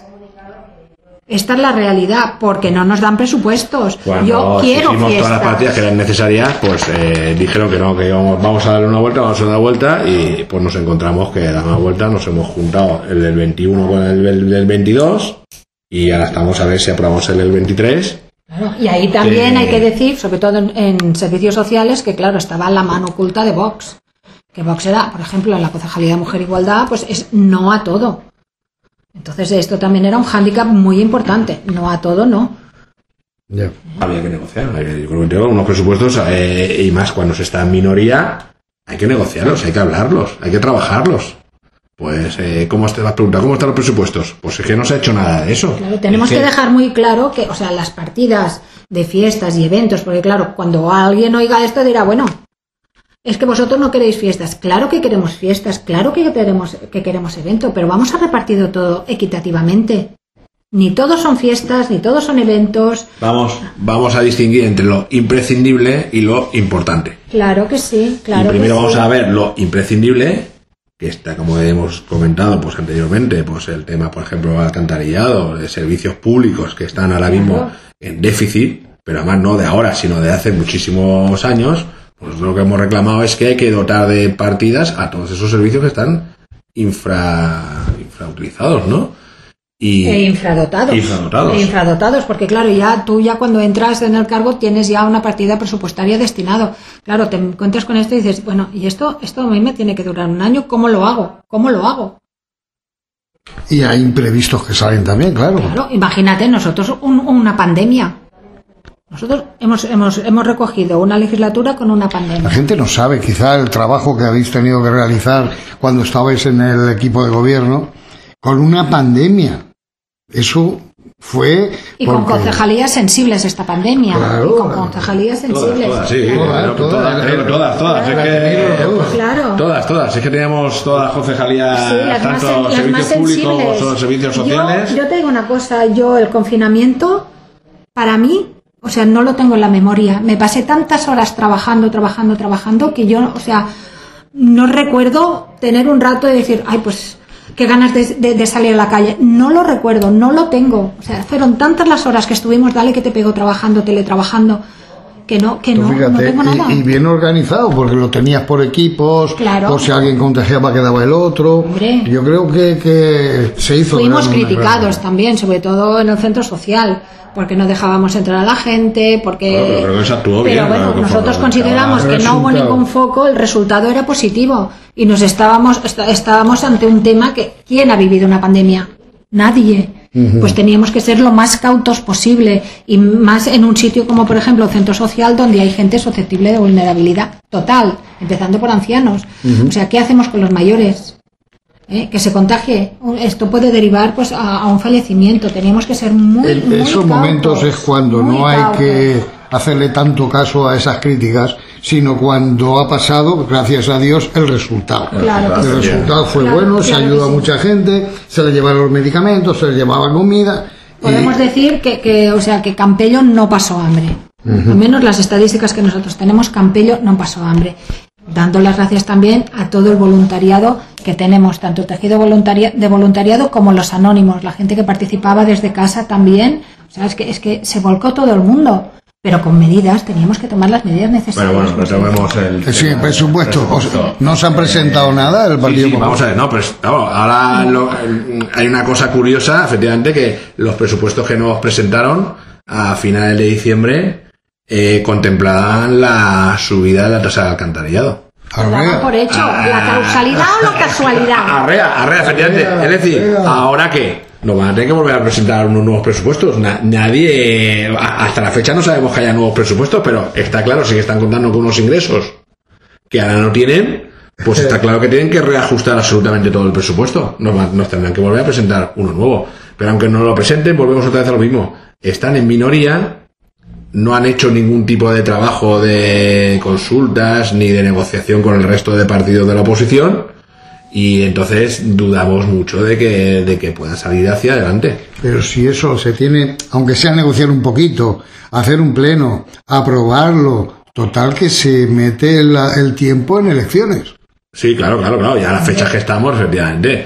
Esta es la realidad, porque no nos dan presupuestos. Cuando Yo quiero hicimos todas las partidas fiestas. que eran necesarias, pues eh, dijeron que no, que íbamos, vamos a darle una vuelta, vamos a dar una vuelta, y pues nos encontramos que dar una vuelta, nos hemos juntado el del veintiuno con el del, del veintidós, y ahora estamos a ver si aprobamos el del veintitrés. Claro, y ahí también que- hay que decir, sobre todo en, en servicios sociales, que claro, estaba la mano oculta de Vox. Que Vox era, por ejemplo, en la Concejalía de Mujer e Igualdad, pues es no a todo. Entonces esto también era un hándicap muy importante. No a todo, no. Ya. Había que negociar, hay que- yo creo que tengo unos presupuestos, eh, y más cuando se está en minoría, hay que negociarlos, hay que hablarlos, hay que trabajarlos. Pues, eh, ¿cómo te vas a preguntar? ¿Cómo están los presupuestos? Pues es que no se ha hecho nada de eso. Claro, tenemos Es que dejar muy claro que, o sea, las partidas de fiestas y eventos, porque claro, cuando alguien oiga esto dirá, bueno, es que vosotros no queréis fiestas. Claro que queremos fiestas, claro que queremos, que queremos evento, pero vamos a repartirlo todo equitativamente. Ni todos son fiestas, ni todos son eventos. Vamos, vamos a distinguir entre lo imprescindible y lo importante. Claro que sí, claro y primero que vamos sí. a ver lo imprescindible, que está, como hemos comentado pues anteriormente, pues el tema, por ejemplo, del alcantarillado, de servicios públicos que están ahora Claro. mismo en déficit, pero además no de ahora, sino de hace muchísimos años. Pues lo que hemos reclamado es que hay que dotar de partidas a todos esos servicios que están infra infrautilizados, ¿no? Y E infradotados. Infradotados. E infradotados, porque claro, ya tú ya cuando entras en el cargo tienes ya una partida presupuestaria destinado. Claro, te encuentras con esto y dices, bueno, y esto, esto a mí me tiene que durar un año, ¿cómo lo hago? ¿Cómo lo hago? Y hay imprevistos que salen también, claro. Claro, imagínate, nosotros un- una pandemia. Nosotros hemos, hemos, hemos recogido una legislatura con una La pandemia. gente no sabe, quizá el trabajo que habéis tenido que realizar cuando estabais en el equipo de gobierno con una pandemia. Eso fue Y con porque- concejalías sensibles esta pandemia. Claro. Y con concejalías sensibles. Todas, sí, Todas, todas, todas. todas, todas, todas, es que- Todas. Claro. Todas, todas. Es que teníamos todas las concejalías, Sí, las más, tanto sen- las servicios más públicos sensibles. como servicios Yo- sociales. Yo, te digo una cosa, yo el confinamiento, para mí, o sea, no lo tengo en la memoria. Me pasé tantas horas trabajando, trabajando, trabajando, que yo, o sea, no recuerdo tener un rato de decir, ay, pues, qué ganas de, de- de salir a la calle. No lo recuerdo, no lo tengo. O sea, fueron tantas las horas que estuvimos, dale que te pego trabajando, teletrabajando, que no, que no, fíjate, no tengo nada. Y, y bien organizado, porque lo tenías por equipos, claro. por si alguien contagiaba quedaba el otro. Hombre. Yo creo que, que se hizo. Fuimos criticados también, sobre todo en el centro social, porque no dejábamos entrar a la gente, porque... Bueno, pero creo que se actuó pero bien, bueno, claro, nosotros por- consideramos el que no hubo resultado. ningún foco, el resultado era positivo, y nos estábamos, est- estábamos ante un tema que... ¿Quién ha vivido una pandemia? Nadie. Pues teníamos que ser lo más cautos posible, y más en un sitio como, por ejemplo, el centro social, donde hay gente susceptible de vulnerabilidad total, empezando por ancianos. O sea, ¿qué hacemos con los mayores? ¿Eh? Que se contagie, esto puede derivar pues a, a un fallecimiento. Teníamos que ser muy, En muy esos cautos, momentos es cuando muy no hay cautos. que hacerle tanto caso a esas críticas, sino cuando ha pasado, gracias a Dios, el resultado. Claro que El sí. resultado fue Claro, bueno, se claro ayudó que a sí. mucha gente, se le llevaron los medicamentos, se le llevaba comida. y- Podemos decir que, que, o sea, que Campello no pasó hambre. Al menos las estadísticas que nosotros tenemos, Campello no pasó hambre. Dando las gracias también a todo el voluntariado que tenemos, tanto el tejido voluntaria, de voluntariado como los anónimos, la gente que participaba desde casa también. O sea, es que, es que se volcó todo el mundo, pero con medidas, teníamos que tomar las medidas necesarias. Bueno, bueno, retomemos el... Sí, tema presupuesto. del presupuesto. No se han presentado nada el Sí, Partido sí, Popular. vamos a ver, no, pero es- vamos, ahora lo- hay una cosa curiosa, efectivamente, que los presupuestos que nos presentaron a finales de diciembre eh, contemplaban la subida de la tasa de alcantarillado. Lo daban por hecho, la causalidad o la casualidad. Arrea, arrea, efectivamente. Arrea, Es decir, arrea. ¿ahora qué? Nos van a tener que volver a presentar unos nuevos presupuestos. Na- nadie, eh, a- hasta la fecha no sabemos que haya nuevos presupuestos, pero está claro, sí que están contando con unos ingresos que ahora no tienen, pues está claro que tienen que reajustar absolutamente todo el presupuesto. Nos, va- nos tendrán que volver a presentar uno nuevo. Pero aunque no lo presenten, volvemos otra vez a lo mismo. Están en minoría, no han hecho ningún tipo de trabajo de consultas ni de negociación con el resto de partidos de la oposición, y entonces dudamos mucho de que, de que puedan salir hacia adelante. Pero si eso se tiene, aunque sea negociar un poquito, hacer un pleno, aprobarlo, total que se mete la- el tiempo en elecciones. Sí, claro, claro, claro. Ya las fechas que estamos, efectivamente,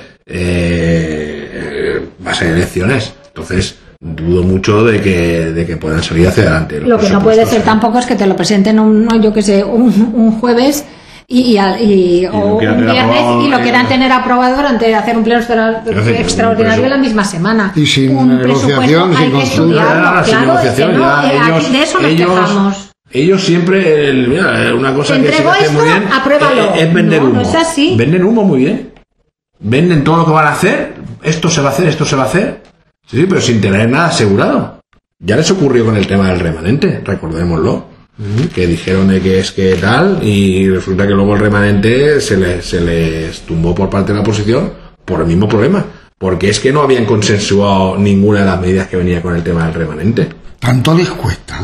eh, va a ser elecciones. Entonces, dudo mucho de que, de que puedan salir hacia adelante. los Lo que no puede presupuestos, ser ¿eh? tampoco es que te lo presenten un, yo que sé, un, un jueves y, y, al- y- o lo quieran un tener viernes aprobado, y lo eh, quieran tener aprobado antes de hacer un pleno extra- Quiero decir, extraordinario un la misma semana. Y sin un negociación, presupuesto sin hay que consulta. estudiarlo, Ya, sin claro, negociación, es que no, ya, eh, ellos- aquí de eso nos ellos- quejamos. Ellos siempre, el- mira, una cosa Te que se entrego hace esto, muy bien apruébalo. es, es vender No, humo. no es así. Venden humo muy bien. Venden todo lo que van a hacer. Esto se va a hacer, esto se va a hacer. Sí, sí, pero sin tener nada asegurado. Ya les ocurrió con el tema del remanente, recordémoslo. Que dijeron de que es que tal, y resulta que luego el remanente se les, se les tumbó por parte de la oposición por el mismo problema. Porque es que no habían consensuado ninguna de las medidas que venía con el tema del remanente. ¿Tanto les cuesta?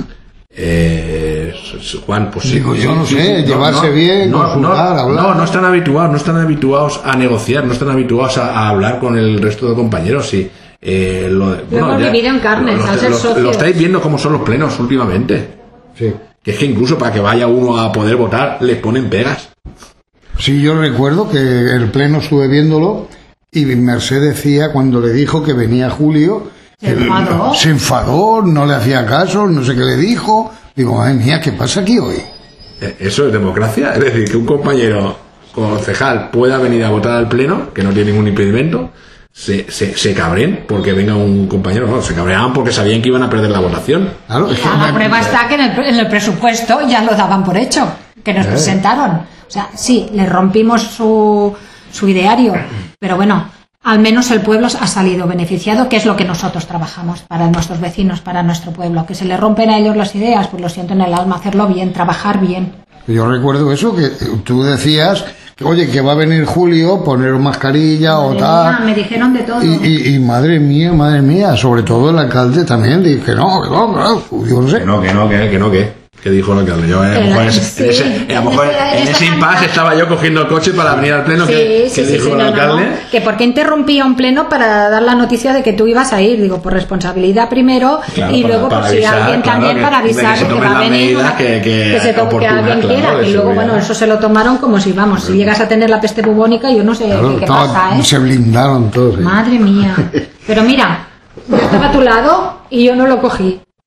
Eh, Juan, pues sí. Digo, yo sí, no sí, sé, sí. llevarse bien, no, no, consultar, hablar. No, no están habituados, no están habituados a negociar, no están habituados a, a hablar con el resto de compañeros. Sí. Eh, lo, hemos vivido en carnes, lo, al ser lo- socios. lo estáis viendo cómo son los plenos últimamente. Sí. Que es que incluso para que vaya uno a poder votar, les ponen pegas. Sí, yo recuerdo que el pleno estuve viéndolo y Merced decía cuando le dijo que venía Julio, Se que enfadó. se enfadó, no le hacía caso, no sé qué le dijo. Digo, madre mía, ¿qué pasa aquí hoy? Eh, Eso es democracia. Es decir, que un compañero concejal pueda venir a votar al pleno, que no tiene ningún impedimento, se, se, se cabren porque venga un compañero. No, se cabreaban porque sabían que iban a perder la votación. Claro, es que Ya, la me- prueba está que en el, en el presupuesto ya lo daban por hecho, que nos Eh. presentaron. O sea, sí, le rompimos su, su ideario, pero bueno, al menos el pueblo ha salido beneficiado, que es lo que nosotros trabajamos para nuestros vecinos, para nuestro pueblo. Que se le rompen a ellos las ideas, pues lo siento en el alma, hacerlo bien, trabajar bien. Yo recuerdo eso, que tú decías, que, oye, que va a venir Julio, poner mascarilla o Madre tal. mía, me dijeron de todo. Y, y, y madre mía, madre mía, sobre todo el alcalde también, dije que no, que no, que no, yo no sé. Que no, que no, que, que no, que. ¿Qué dijo el alcalde? Yo, eh, a lo mejor, en, Sí, ese, en ese- a lo mejor en ese- en ese esta impasse campaña- estaba yo cogiendo el coche para venir al pleno. Sí, ¿Qué, sí, qué sí, dijo sí, el no, no, alcalde? no. Que por qué interrumpía un pleno para dar la noticia de que tú ibas a ir, digo, por responsabilidad primero, Claro, y para- luego para por si avisar, alguien claro, también que- para de que avisar se de que, tomen va a las venir medidas una- que- que- se toque oportunas, alguien claro, quiera, de y luego seguridad. bueno, eso se lo tomaron como si vamos, si llegas a tener la peste bubónica, yo no sé Claro, qué, qué estaba- pasa, ¿eh? se blindaron todos. ¿eh? Madre mía. Pero mira, yo estaba a tu lado y yo no lo cogí.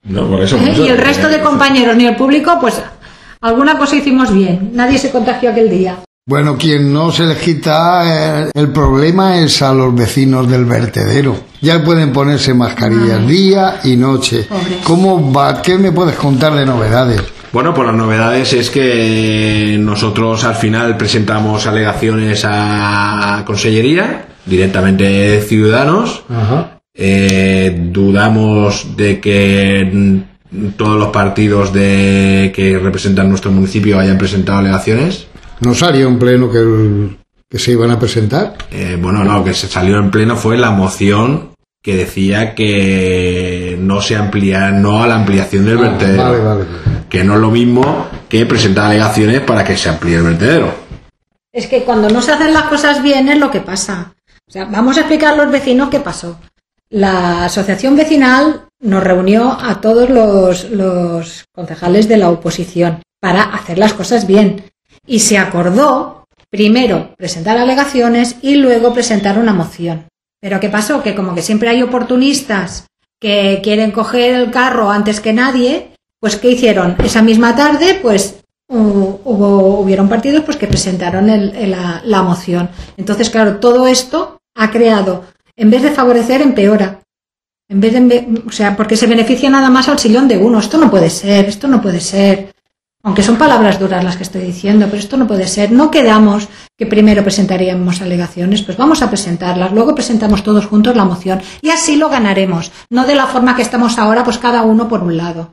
No, por eso, por ¿Eh? eso, Y el resto de compañeros ni el público, pues alguna cosa hicimos bien. Nadie se contagió aquel día. Bueno, quien no se les quita eh, el problema es a los vecinos del vertedero. Ya pueden ponerse mascarillas Ay. día y noche. Pobres. ¿Cómo va? ¿Qué me puedes contar de novedades? Bueno, pues las novedades es que nosotros al final presentamos alegaciones a Consellería, directamente Ciudadanos. Ajá. Eh, dudamos de que todos los partidos de que representan nuestro municipio hayan presentado alegaciones. ¿No salió en pleno que, el, que se iban a presentar? Eh, bueno, no, lo que se salió en pleno fue la moción que decía que no se amplía, no a la ampliación del ah, vertedero. Vale, vale, vale. Que no es lo mismo que presentar alegaciones para que se amplíe el vertedero. Es que cuando no se hacen las cosas bien es lo que pasa. O sea, vamos a explicar a los vecinos qué pasó. La asociación vecinal nos reunió a todos los, los concejales de la oposición para hacer las cosas bien. Y se acordó primero presentar alegaciones y luego presentar una moción. Pero ¿qué pasó? Que como que siempre hay oportunistas que quieren coger el carro antes que nadie, pues ¿qué hicieron? Esa misma tarde, pues hubo, hubieron partidos pues que presentaron el, el, la, la moción. Entonces, claro, todo esto ha creado, en vez de favorecer, empeora. En vez de, o sea, porque se beneficia nada más al sillón de uno. Esto no puede ser, esto no puede ser. Aunque son palabras duras las que estoy diciendo, pero esto no puede ser. No quedamos que primero presentaríamos alegaciones, pues vamos a presentarlas, luego presentamos todos juntos la moción y así lo ganaremos. No de la forma que estamos ahora, pues cada uno por un lado.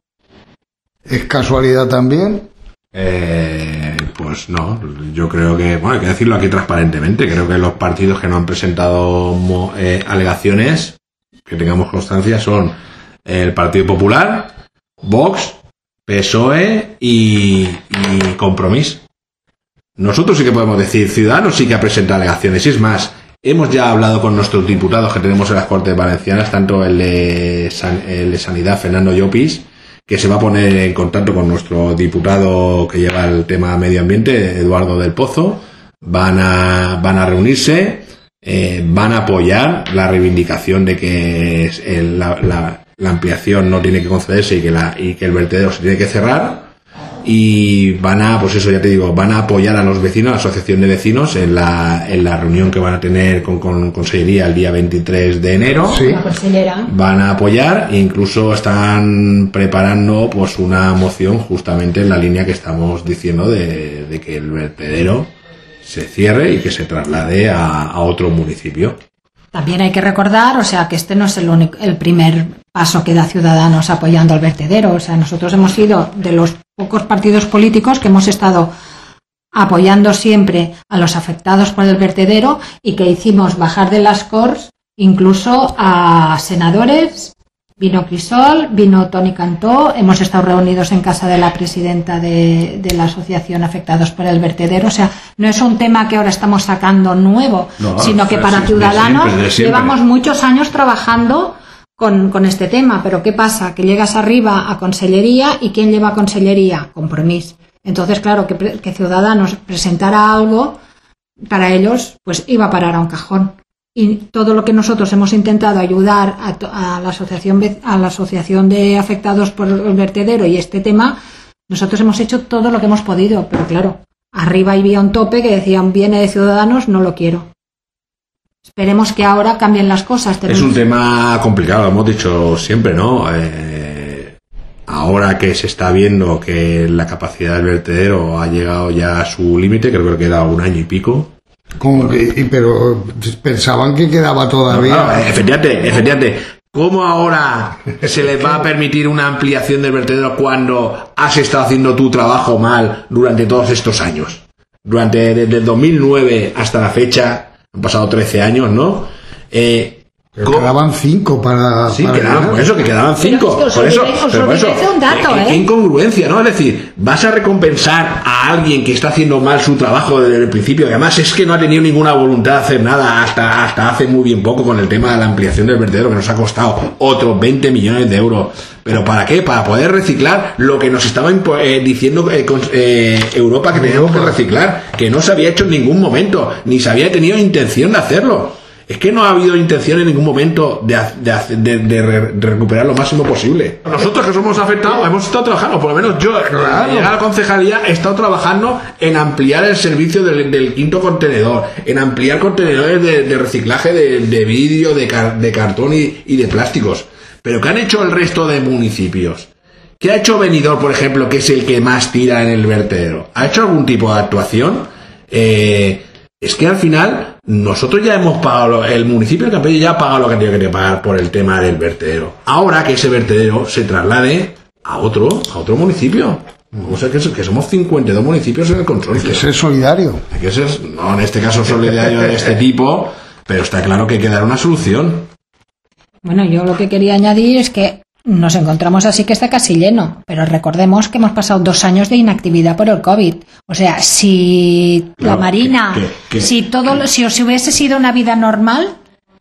¿Es casualidad también? Eh, pues no, yo creo que, bueno, hay que decirlo aquí transparentemente, creo que los partidos que no han presentado mo, eh, alegaciones, que tengamos constancia, son el Partido Popular, Vox, P S O E y, y Compromís. Nosotros sí que podemos decir, Ciudadanos sí que ha presentado alegaciones, y es más, hemos ya hablado con nuestros diputados que tenemos en las Cortes Valencianas, tanto el de, San, el de Sanidad, Fernando Llopis, que se va a poner en contacto con nuestro diputado que lleva el tema medio ambiente, Eduardo del Pozo, van a, van a reunirse, eh, van a apoyar la reivindicación de que el, la, la, la ampliación no tiene que concederse y que, la, y que el vertedero se tiene que cerrar, y van a, pues eso ya te digo, van a apoyar a los vecinos, a la asociación de vecinos, en la, en la reunión que van a tener con, con Consellería el día veintitrés de enero. Sí. La consellera. Van a apoyar e incluso están preparando pues una moción justamente en la línea que estamos diciendo de, de que el vertedero se cierre y que se traslade a, a otro municipio. También hay que recordar, o sea, que este no es el único, el primer paso que da Ciudadanos apoyando al vertedero. O sea, nosotros hemos sido de los pocos partidos políticos que hemos estado apoyando siempre a los afectados por el vertedero y que hicimos bajar de las Corts incluso a senadores. Vino Crisol, vino Toni Cantó, hemos estado reunidos en casa de la presidenta de, de la asociación Afectados por el Vertedero. O sea, no es un tema que ahora estamos sacando nuevo, no, sino que para Ciudadanos de siempre, de siempre. Llevamos muchos años trabajando con, con este tema. Pero ¿qué pasa? Que llegas arriba a Consellería, ¿y quién lleva a Consellería? Compromís. Entonces, claro, que, que Ciudadanos presentara algo, para ellos, pues iba a parar a un cajón. Y todo lo que nosotros hemos intentado ayudar a, a, la asociación, a la asociación de afectados por el vertedero y este tema, nosotros hemos hecho todo lo que hemos podido, pero claro, arriba había un tope que decían viene de Ciudadanos, no lo quiero. Esperemos que ahora cambien las cosas. Tenemos... Es un tema complicado, lo hemos dicho siempre, ¿no? Eh, ahora que se está viendo que la capacidad del vertedero ha llegado ya a su límite, creo que queda un año y pico. ¿Cómo que, pero pensaban que quedaba todavía? No, no, efectivamente, efectivamente. ¿Cómo ahora se les va a permitir una ampliación del vertedero cuando has estado haciendo tu trabajo mal durante todos estos años? Durante desde el dos mil nueve hasta la fecha, han pasado trece años, ¿no? Eh, Pero quedaban cinco para... Sí, para quedaban, por eso, que quedaban cinco. Pero es que por eso, os pero por eso un dato, ¿qué, ¿eh? qué incongruencia, ¿no? Es decir, vas a recompensar a alguien que está haciendo mal su trabajo desde el principio, que además es que no ha tenido ninguna voluntad de hacer nada hasta, hasta hace muy bien poco con el tema de la ampliación del vertedero, que nos ha costado otros veinte millones de euros. ¿Pero para qué? Para poder reciclar lo que nos estaba eh, diciendo eh, con, eh, Europa que teníamos que reciclar, que no se había hecho en ningún momento, ni se había tenido intención de hacerlo. Es que no ha habido intención en ningún momento de, de, de, de, re, de recuperar lo máximo posible. Nosotros que somos afectados hemos estado trabajando, por lo menos yo, claro. Al llegar a la concejalía he estado trabajando en ampliar el servicio del, del quinto contenedor, en ampliar contenedores de, de reciclaje de, de vidrio, de, car, de cartón y, y de plásticos. Pero ¿qué han hecho el resto de municipios? ¿Qué ha hecho Benidorm, por ejemplo, que es el que más tira en el vertedero? ¿Ha hecho algún tipo de actuación? Eh... Es que al final nosotros ya hemos pagado, el municipio de Campello ya ha pagado lo que tenía que pagar por el tema del vertedero. Ahora que ese vertedero se traslade a otro, a otro municipio. O sea que, que somos cincuenta y dos municipios en el consorcio. Hay que ser solidario. Hay que ser, no en este caso solidario de este tipo, pero está claro que hay que dar una solución. Bueno, yo lo que quería añadir es que nos encontramos así que está casi lleno, pero recordemos que hemos pasado dos años de inactividad por el COVID. O sea, si claro, la Marina, que, que, que, si todo, que, si os hubiese sido una vida normal,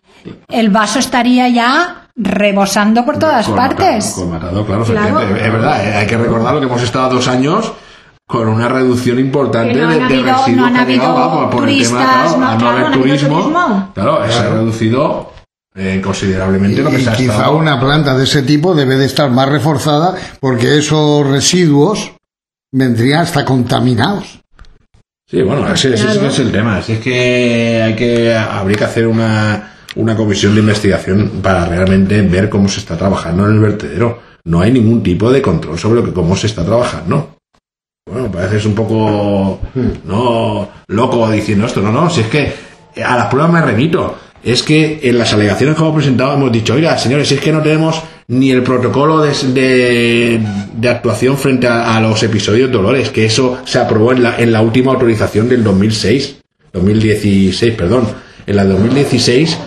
el vaso estaría ya rebosando por todas colmatado, partes. Colmatado, claro, claro. Es verdad, hay que recordar lo que hemos estado dos años con una reducción importante no de, habido, de residuos no han que habido llegado por turistas, el tema, claro, no, al no claro, haber no turismo, turismo, claro, claro, se ha reducido Eh, considerablemente y, lo que y se ha quizá estado... una planta de ese tipo debe de estar más reforzada porque esos residuos vendrían hasta contaminados. Sí, bueno, ese, ese, ese es el tema. Si es que hay que habría que hacer una, una comisión de investigación para realmente ver cómo se está trabajando en el vertedero. No hay ningún tipo de control sobre lo que, cómo se está trabajando. Bueno, parece un poco no loco diciendo esto. No, no, si es que a las pruebas me remito. Es que en las alegaciones que hemos presentado hemos dicho, oiga, señores, si es que no tenemos ni el protocolo de, de, de actuación frente a, a los episodios de dolores, que eso se aprobó en la, en la última autorización del dos mil seis, dos mil dieciséis, perdón, en la dos mil dieciséis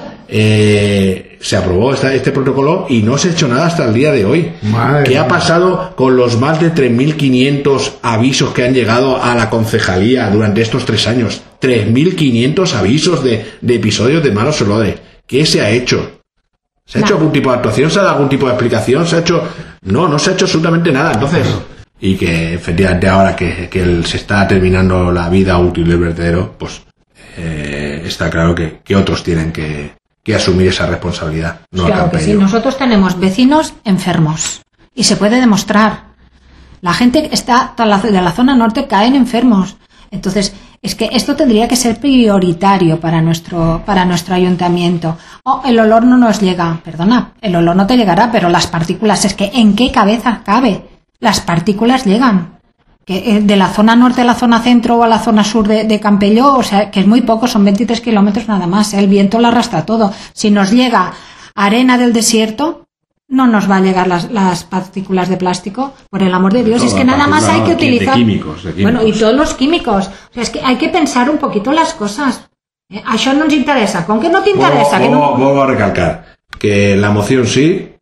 eh, se aprobó esta, este protocolo y no se ha hecho nada hasta el día de hoy. Madre ¿Qué ha pasado con los más de tres mil quinientos avisos que han llegado a la concejalía durante estos tres años? tres mil quinientos avisos de, de episodios de malos olores. ¿Qué se ha hecho? ¿Se ha no. hecho algún tipo de actuación? ¿Se ha dado algún tipo de explicación? ¿Se ha hecho...? No, no se ha hecho absolutamente nada. Entonces, y que efectivamente ahora que, que el, se está terminando la vida útil del vertedero, pues eh, está claro que, que otros tienen que, que asumir esa responsabilidad. No claro que sí. Nosotros tenemos vecinos enfermos y se puede demostrar. La gente que está de la zona norte caen enfermos. Entonces, es que esto tendría que ser prioritario para nuestro para nuestro ayuntamiento. Oh, el olor no nos llega. Perdona, el olor no te llegará, pero las partículas, es que ¿en qué cabeza cabe? Las partículas llegan. Que de la zona norte a la zona centro o a la zona sur de, de Campello, o sea, que es muy poco, son veintitrés kilómetros nada más. El viento lo arrastra todo. Si nos llega arena del desierto, no nos va a llegar las, las partículas de plástico, por el amor de Dios. Es que nada más hay que utilizar... De químicos, de químicos. Bueno, y todos los químicos. O sea, es que hay que pensar un poquito las cosas. Eh, això no ens interesa. ¿Con qué no te interesa? Vuelvo, que no... vuelvo a recalcar que la moción sí,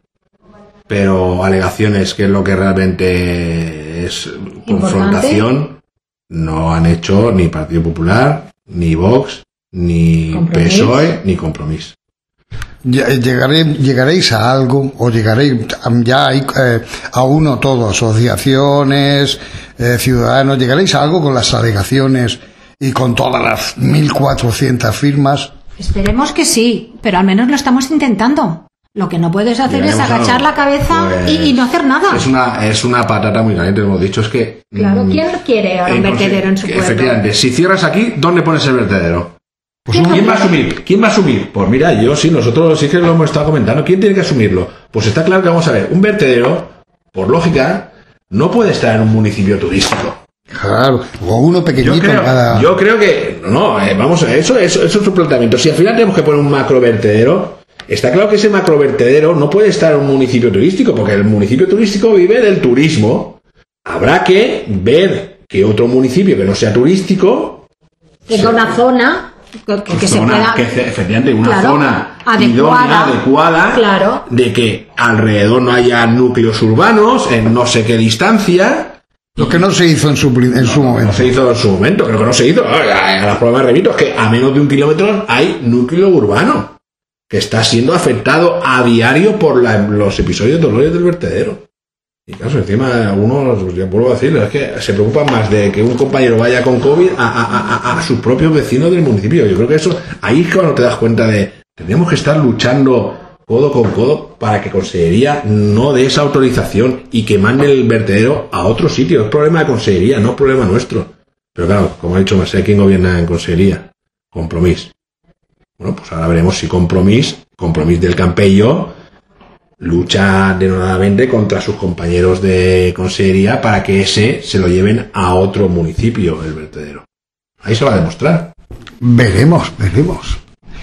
pero alegaciones, que es lo que realmente es confrontación, no han hecho ni Partido Popular, ni Vox, ni P S O E, ni Compromís. Llegaré, llegaréis a algo o llegaréis ya hay, eh, a uno todo, asociaciones, eh, ciudadanos, llegaréis a algo con las alegaciones y con todas las mil cuatrocientas firmas. Esperemos que sí, pero al menos lo estamos intentando. Lo que no puedes hacer es agachar algo. la cabeza pues, y, y no hacer nada. Es una, es una patata muy caliente, hemos dicho, es que... Claro, ¿quién quiere ahora un vertedero en su pueblo? Efectivamente, si cierras aquí, ¿dónde pones el vertedero? Pues ¿Quién va a asumir? ¿Quién va a asumir? Pues mira, yo sí, nosotros sí que lo hemos estado comentando. ¿Quién tiene que asumirlo? Pues está claro que vamos a ver, un vertedero, por lógica, no puede estar en un municipio turístico. Claro, o uno pequeñito yo creo, cada... Yo creo que, no, eh, vamos a ver, eso, eso, eso es un planteamiento. Si al final tenemos que poner un macro vertedero, está claro que ese macro vertedero no puede estar en un municipio turístico, porque el municipio turístico vive del turismo. Habrá que ver que otro municipio que no sea turístico... Tenga una zona... Que, que, que zona, se pueda, que efectivamente una claro, zona adecuada, idónea, adecuada, claro. de que alrededor no haya núcleos urbanos en no sé qué distancia. Lo que no se hizo en su, en su momento. No se hizo en su momento, creo que no se hizo. A las pruebas remito, es que a menos de un kilómetro hay núcleo urbano que está siendo afectado a diario por la, los episodios de dolores del vertedero. Y claro, encima uno, ya vuelvo a decirlo, es que se preocupa más de que un compañero vaya con COVID a, a, a, a sus propios vecinos del municipio. Yo creo que eso, ahí es cuando te das cuenta de, Tendríamos que estar luchando codo con codo para que Consellería no dé esa autorización y que mande el vertedero a otro sitio. Es problema de Consellería, no es problema nuestro. Pero claro, como ha dicho Mercè, ¿quién gobierna en Consellería? Compromís. Bueno, pues ahora veremos si Compromís, Compromís del Campello, lucha denodadamente contra sus compañeros de Consellería para que ese se lo lleven a otro municipio, el vertedero. Ahí se va a demostrar. Veremos, veremos.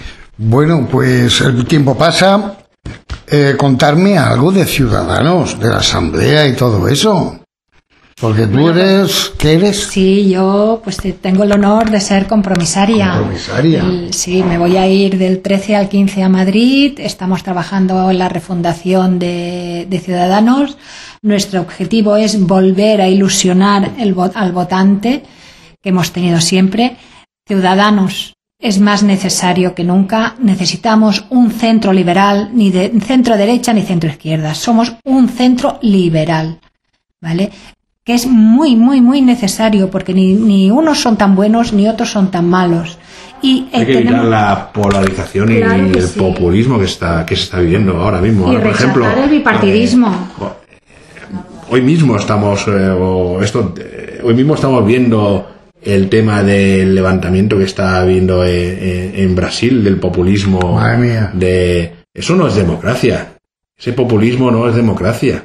Bueno, pues el tiempo pasa. Eh, contarme algo de Ciudadanos, de la Asamblea y todo eso. Porque tú eres... ¿Qué eres? Sí, yo pues tengo el honor de ser compromisaria. Compromisaria. El, sí, me voy a ir del trece al quince a Madrid. Estamos trabajando en la refundación de, de Ciudadanos. Nuestro objetivo es volver a ilusionar el, al votante que hemos tenido siempre. Ciudadanos es más necesario que nunca. Necesitamos un centro liberal, ni de centro derecha ni centro izquierda. Somos un centro liberal, ¿vale? Que es muy, muy, muy necesario, porque ni, ni unos son tan buenos ni otros son tan malos. Y, eh, Hay que tenemos... evitar la polarización y Claro que el sí. populismo que está que se está viviendo ahora mismo. Y Ahora, por rechazar ejemplo, el bipartidismo. eh, hoy mismo estamos, eh, o esto, eh, hoy mismo estamos viendo el tema del levantamiento que está habiendo en, en, en Brasil, del populismo. Madre mía. De, eso no es democracia. Ese populismo no es democracia.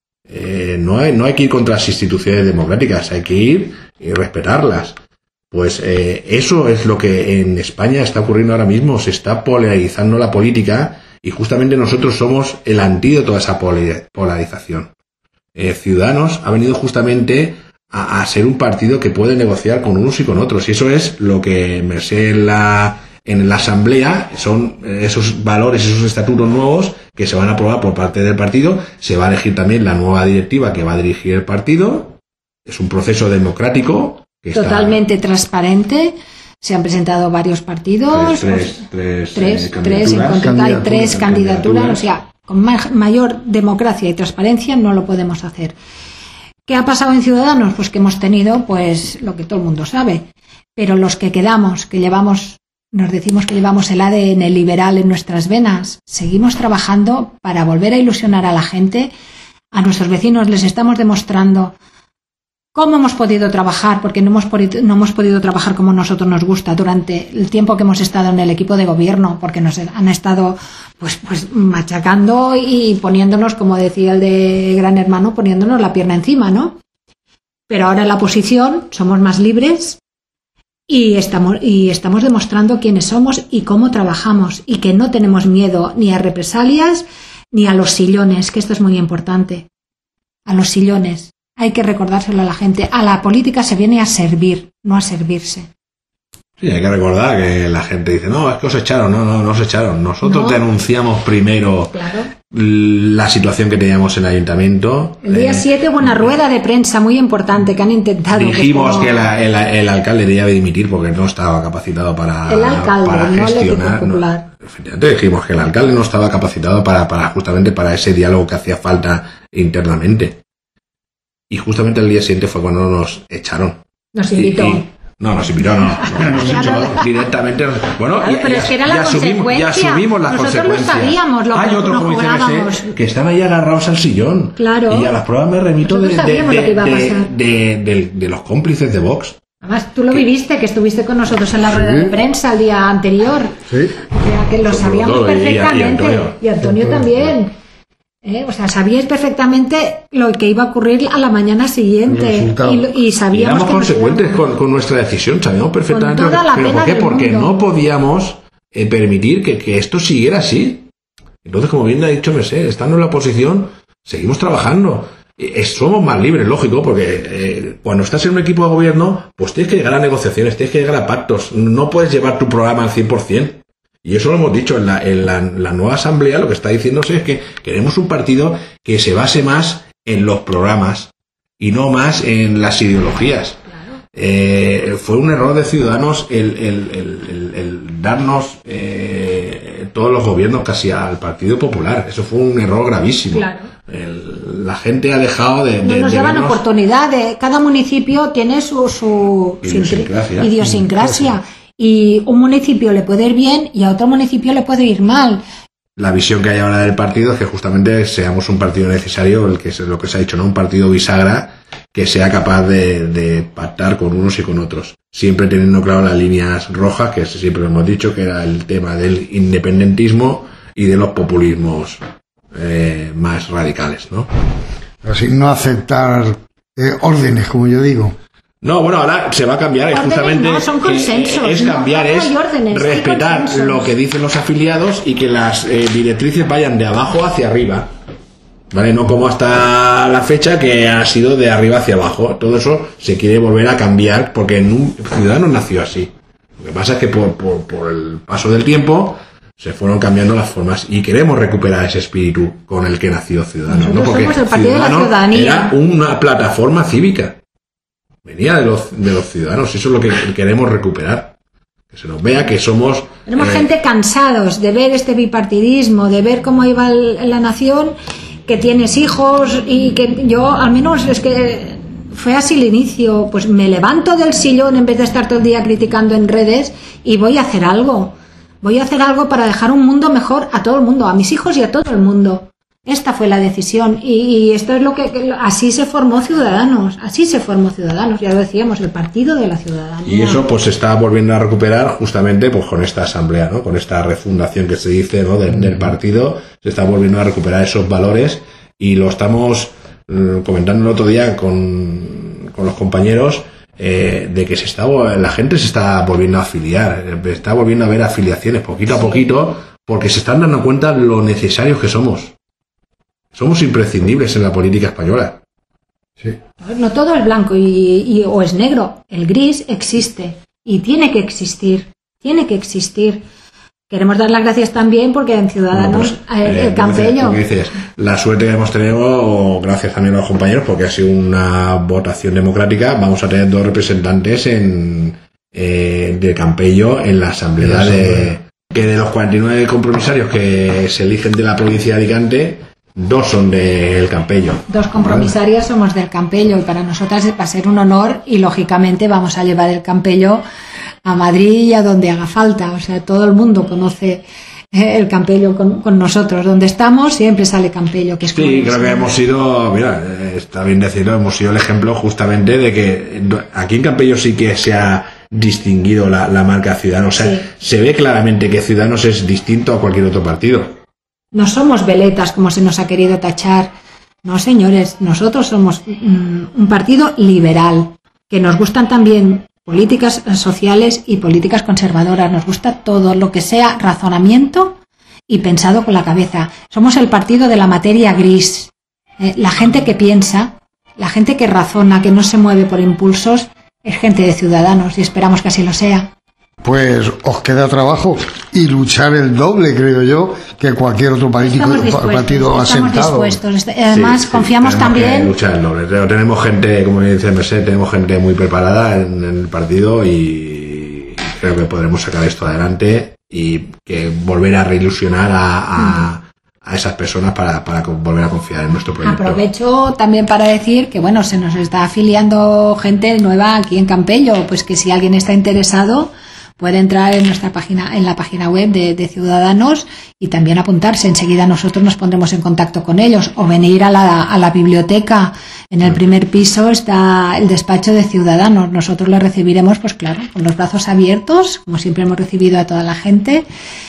Eh, no, hay, no hay que ir contra las instituciones democráticas, hay que ir y respetarlas. Pues eh, eso es lo que en España está ocurriendo ahora mismo, se está polarizando la política y justamente nosotros somos el antídoto a esa polarización. Eh, Ciudadanos ha venido justamente a, a ser un partido que puede negociar con unos y con otros, y eso es lo que Mercè en la, en la Asamblea son esos valores, esos estatutos nuevos que se van a aprobar por parte del partido. Se va a elegir también la nueva directiva que va a dirigir el partido. Es un proceso democrático que totalmente está... transparente. Se han presentado varios partidos, tres, tres, tres, tres, eh, tres en candidaturas. total, hay tres Candidaturas. candidaturas, o sea, con ma mayor democracia y transparencia no lo podemos hacer. ¿Qué ha pasado en Ciudadanos? Pues que hemos tenido, pues, lo que todo el mundo sabe, pero los que quedamos, que llevamos, nos decimos que llevamos el A D N liberal en nuestras venas, seguimos trabajando para volver a ilusionar a la gente, a nuestros vecinos les estamos demostrando cómo hemos podido trabajar, porque no hemos, no hemos podido trabajar como nosotros nos gusta durante el tiempo que hemos estado en el equipo de gobierno, porque nos han estado pues, pues machacando y poniéndonos, como decía el de Gran Hermano, poniéndonos la pierna encima, ¿no? Pero ahora en la oposición somos más libres y estamos, y estamos demostrando quiénes somos y cómo trabajamos, y que no tenemos miedo ni a represalias ni a los sillones, que esto es muy importante, a los sillones. Hay que recordárselo a la gente. A la política se viene a servir, no a servirse. Sí, hay que recordar que la gente dice, no, es que os echaron. No, no, no os echaron. Nosotros no. denunciamos primero claro. la situación que teníamos en el ayuntamiento. El día siete eh, hubo una rueda de prensa muy importante que han intentado... Dijimos que, que la, el, el alcalde debía dimitir porque no estaba capacitado para, el alcalde, para no gestionar. El popular. No, efectivamente dijimos que el alcalde no estaba capacitado para, para justamente para ese diálogo que hacía falta internamente. Y justamente el día siguiente fue cuando nos echaron. Nos invitó. Y, y, no, nos invitó, no. Nos echó directamente. Bueno, claro, y, pero y, es que era y la asumimos, y asumimos las Nosotros consecuencias. Lo sabíamos, lo Hay otros comisiones que están ahí agarrados al sillón. Claro. Y a las pruebas me remito de, de, de, de, de, de, de, de los cómplices de Vox. Además, tú lo viviste, que estuviste con nosotros en la rueda sí. de prensa el día anterior. Sí. O sea, que lo sabíamos todo, perfectamente. Y, y, Antonio. y Antonio también. ¿Eh? O sea, sabíais perfectamente lo que iba a ocurrir a la mañana siguiente y, y sabíamos y éramos que consecuentes nos con, con nuestra decisión, sabíamos perfectamente. Con toda la pero pena ¿por qué? del Porque mundo. no podíamos eh, permitir que, que esto siguiera así. Entonces, como bien ha dicho Mercè, estando en la oposición, seguimos trabajando. Eh, somos más libres, lógico, porque eh, cuando estás en un equipo de gobierno, pues tienes que llegar a negociaciones, tienes que llegar a pactos. No puedes llevar tu programa al cien por ciento. Y eso lo hemos dicho en la, en la, en la nueva asamblea, lo que está diciéndose es que queremos un partido que se base más en los programas y no más en las ideologías. Claro. Eh, fue un error de Ciudadanos el, el, el, el, el darnos eh, todos los gobiernos casi al Partido Popular. Eso fue un error gravísimo. Claro. El, la gente ha dejado de... No de nos de daban vernos... oportunidad. De, cada municipio tiene su, su, idiosincrasia. su idiosincrasia. y un municipio le puede ir bien y a otro municipio le puede ir mal. La visión que hay ahora del partido es que justamente seamos un partido necesario, el que es lo que se ha dicho, ¿no? Un partido bisagra que sea capaz de, de pactar con unos y con otros, siempre teniendo claro las líneas rojas, que siempre lo hemos dicho, que era el tema del independentismo y de los populismos eh, más radicales, ¿no? Así no aceptar eh, órdenes, como yo digo. No, bueno, ahora se va a cambiar, es justamente no, son consensos, es cambiar, no, no es órdenes, respetar lo que dicen los afiliados y que las eh, directrices vayan de abajo hacia arriba, ¿vale? No como hasta la fecha que ha sido de arriba hacia abajo. Todo eso se quiere volver a cambiar porque en un Ciudadanos nació así. Lo que pasa es que por, por, por el paso del tiempo se fueron cambiando las formas y queremos recuperar ese espíritu con el que nació Ciudadanos, ¿no? Porque somos el partido de la Ciudadanos ciudadanía. era una plataforma cívica. Venía de los, de los ciudadanos, eso es lo que queremos recuperar. Que se nos vea que somos... Tenemos eh, gente cansados de ver este bipartidismo, de ver cómo iba el, la nación, que tienes hijos y que yo, al menos es que fue así el inicio, pues me levanto del sillón en vez de estar todo el día criticando en redes y voy a hacer algo. Voy a hacer algo para dejar un mundo mejor a todo el mundo, a mis hijos y a todo el mundo. Esta fue la decisión y, y esto es lo que, que así se formó Ciudadanos, así se formó Ciudadanos, ya lo decíamos, el partido de la ciudadanía. Y eso pues se está volviendo a recuperar justamente pues con esta asamblea, ¿no? Con esta refundación que se dice, ¿no? del, del partido, se está volviendo a recuperar esos valores y lo estamos eh, comentando el otro día con, con los compañeros eh, de que se está la gente se está volviendo a afiliar, está volviendo a ver afiliaciones poquito a poquito porque se están dando cuenta lo necesarios que somos. Somos imprescindibles en la política española. Sí. No todo es blanco y, y, o es negro. El gris existe y tiene que existir. Tiene que existir. Queremos dar las gracias también porque en Ciudadanos bueno, pues, eh, eh, el campeño. Dices, dices, la suerte que hemos tenido, gracias también a los compañeros, porque ha sido una votación democrática. Vamos a tener dos representantes en eh, de Campello en la asamblea de que de los cuarenta y nueve compromisarios que se eligen de la provincia de Alicante. Dos son del Campello. Dos compromisarias somos del Campello y para nosotras va a ser un honor y lógicamente vamos a llevar el Campello a Madrid y a donde haga falta. O sea, todo el mundo conoce el Campello con, con nosotros. Donde estamos siempre sale Campello. Que es sí, creo que hemos sido, mira, está bien decirlo, hemos sido el ejemplo justamente de que aquí en Campello sí que se ha distinguido la, la marca Ciudadanos. O sea, sí. Se ve claramente que Ciudadanos es distinto a cualquier otro partido. No somos veletas como se nos ha querido tachar. No, señores, nosotros somos mm, un partido liberal, que nos gustan también políticas sociales y políticas conservadoras. Nos gusta todo lo que sea razonamiento y pensado con la cabeza. Somos el partido de la materia gris. Eh, la gente que piensa, la gente que razona, que no se mueve por impulsos, es gente de Ciudadanos y esperamos que así lo sea. Pues os queda trabajo y luchar el doble, creo yo, que cualquier otro político, partido asentado. Estamos dispuestos. Además, sí, sí, confiamos también. Luchar el doble. Tenemos gente, como dice Mercedes, tenemos gente muy preparada en, en el partido y creo que podremos sacar esto adelante y que volver a reilusionar a, a, a esas personas para, para volver a confiar en nuestro proyecto. Aprovecho también para decir que, bueno, se nos está afiliando gente nueva aquí en Campello, pues que si alguien está interesado puede entrar en nuestra página, en la página web de, de Ciudadanos y también apuntarse. Enseguida nosotros nos pondremos en contacto con ellos o venir a la, a la biblioteca. En el primer piso está el despacho de Ciudadanos. Nosotros les recibiremos, pues claro, con los brazos abiertos, como siempre hemos recibido a toda la gente.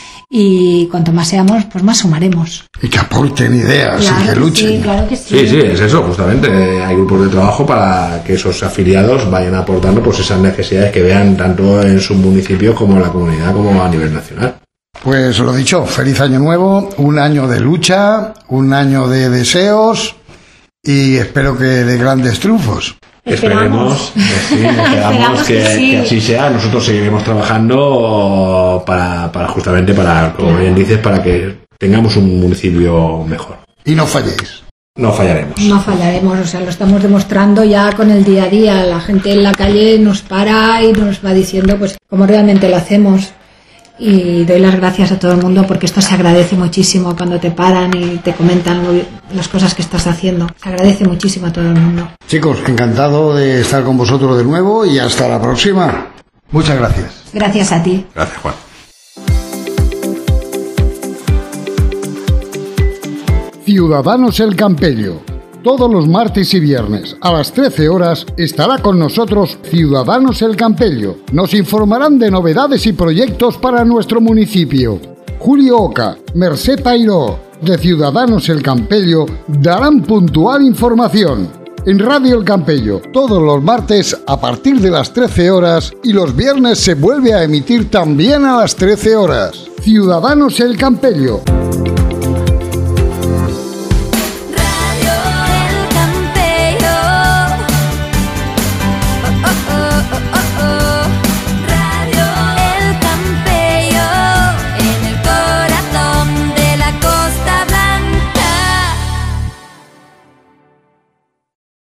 Y cuanto más seamos, pues más sumaremos. Y que aporten ideas claro y que luchen. Sí, claro que sí. Sí, sí, es eso, justamente. Hay grupos de trabajo para que esos afiliados vayan aportando pues esas necesidades que vean tanto en sus municipios como en la comunidad, como a nivel nacional. Pues lo dicho, feliz año nuevo, un año de lucha, un año de deseos y espero que de grandes triunfos. Esperemos, sí, esperamos que, que, sí. que así sea. Nosotros seguiremos trabajando para, para justamente para, como bien dices, para que tengamos un municipio mejor. Y no falléis. No fallaremos. No fallaremos, o sea, lo estamos demostrando ya con el día a día. La gente en la calle nos para y nos va diciendo pues cómo realmente lo hacemos. Y doy las gracias a todo el mundo porque esto se agradece muchísimo cuando te paran y te comentan las cosas que estás haciendo. Se agradece muchísimo a todo el mundo. Chicos, encantado de estar con vosotros de nuevo y hasta la próxima. Muchas gracias. Gracias a ti. Gracias, Juan. Ciudadanos El Campello. Todos los martes y viernes a las trece horas estará con nosotros Ciudadanos El Campello. Nos informarán de novedades y proyectos para nuestro municipio. Julio Oca, Mercé Pairó, de Ciudadanos El Campello, darán puntual información. En Radio El Campello, todos los martes a partir de las trece horas y los viernes se vuelve a emitir también a las trece horas. Ciudadanos El Campello.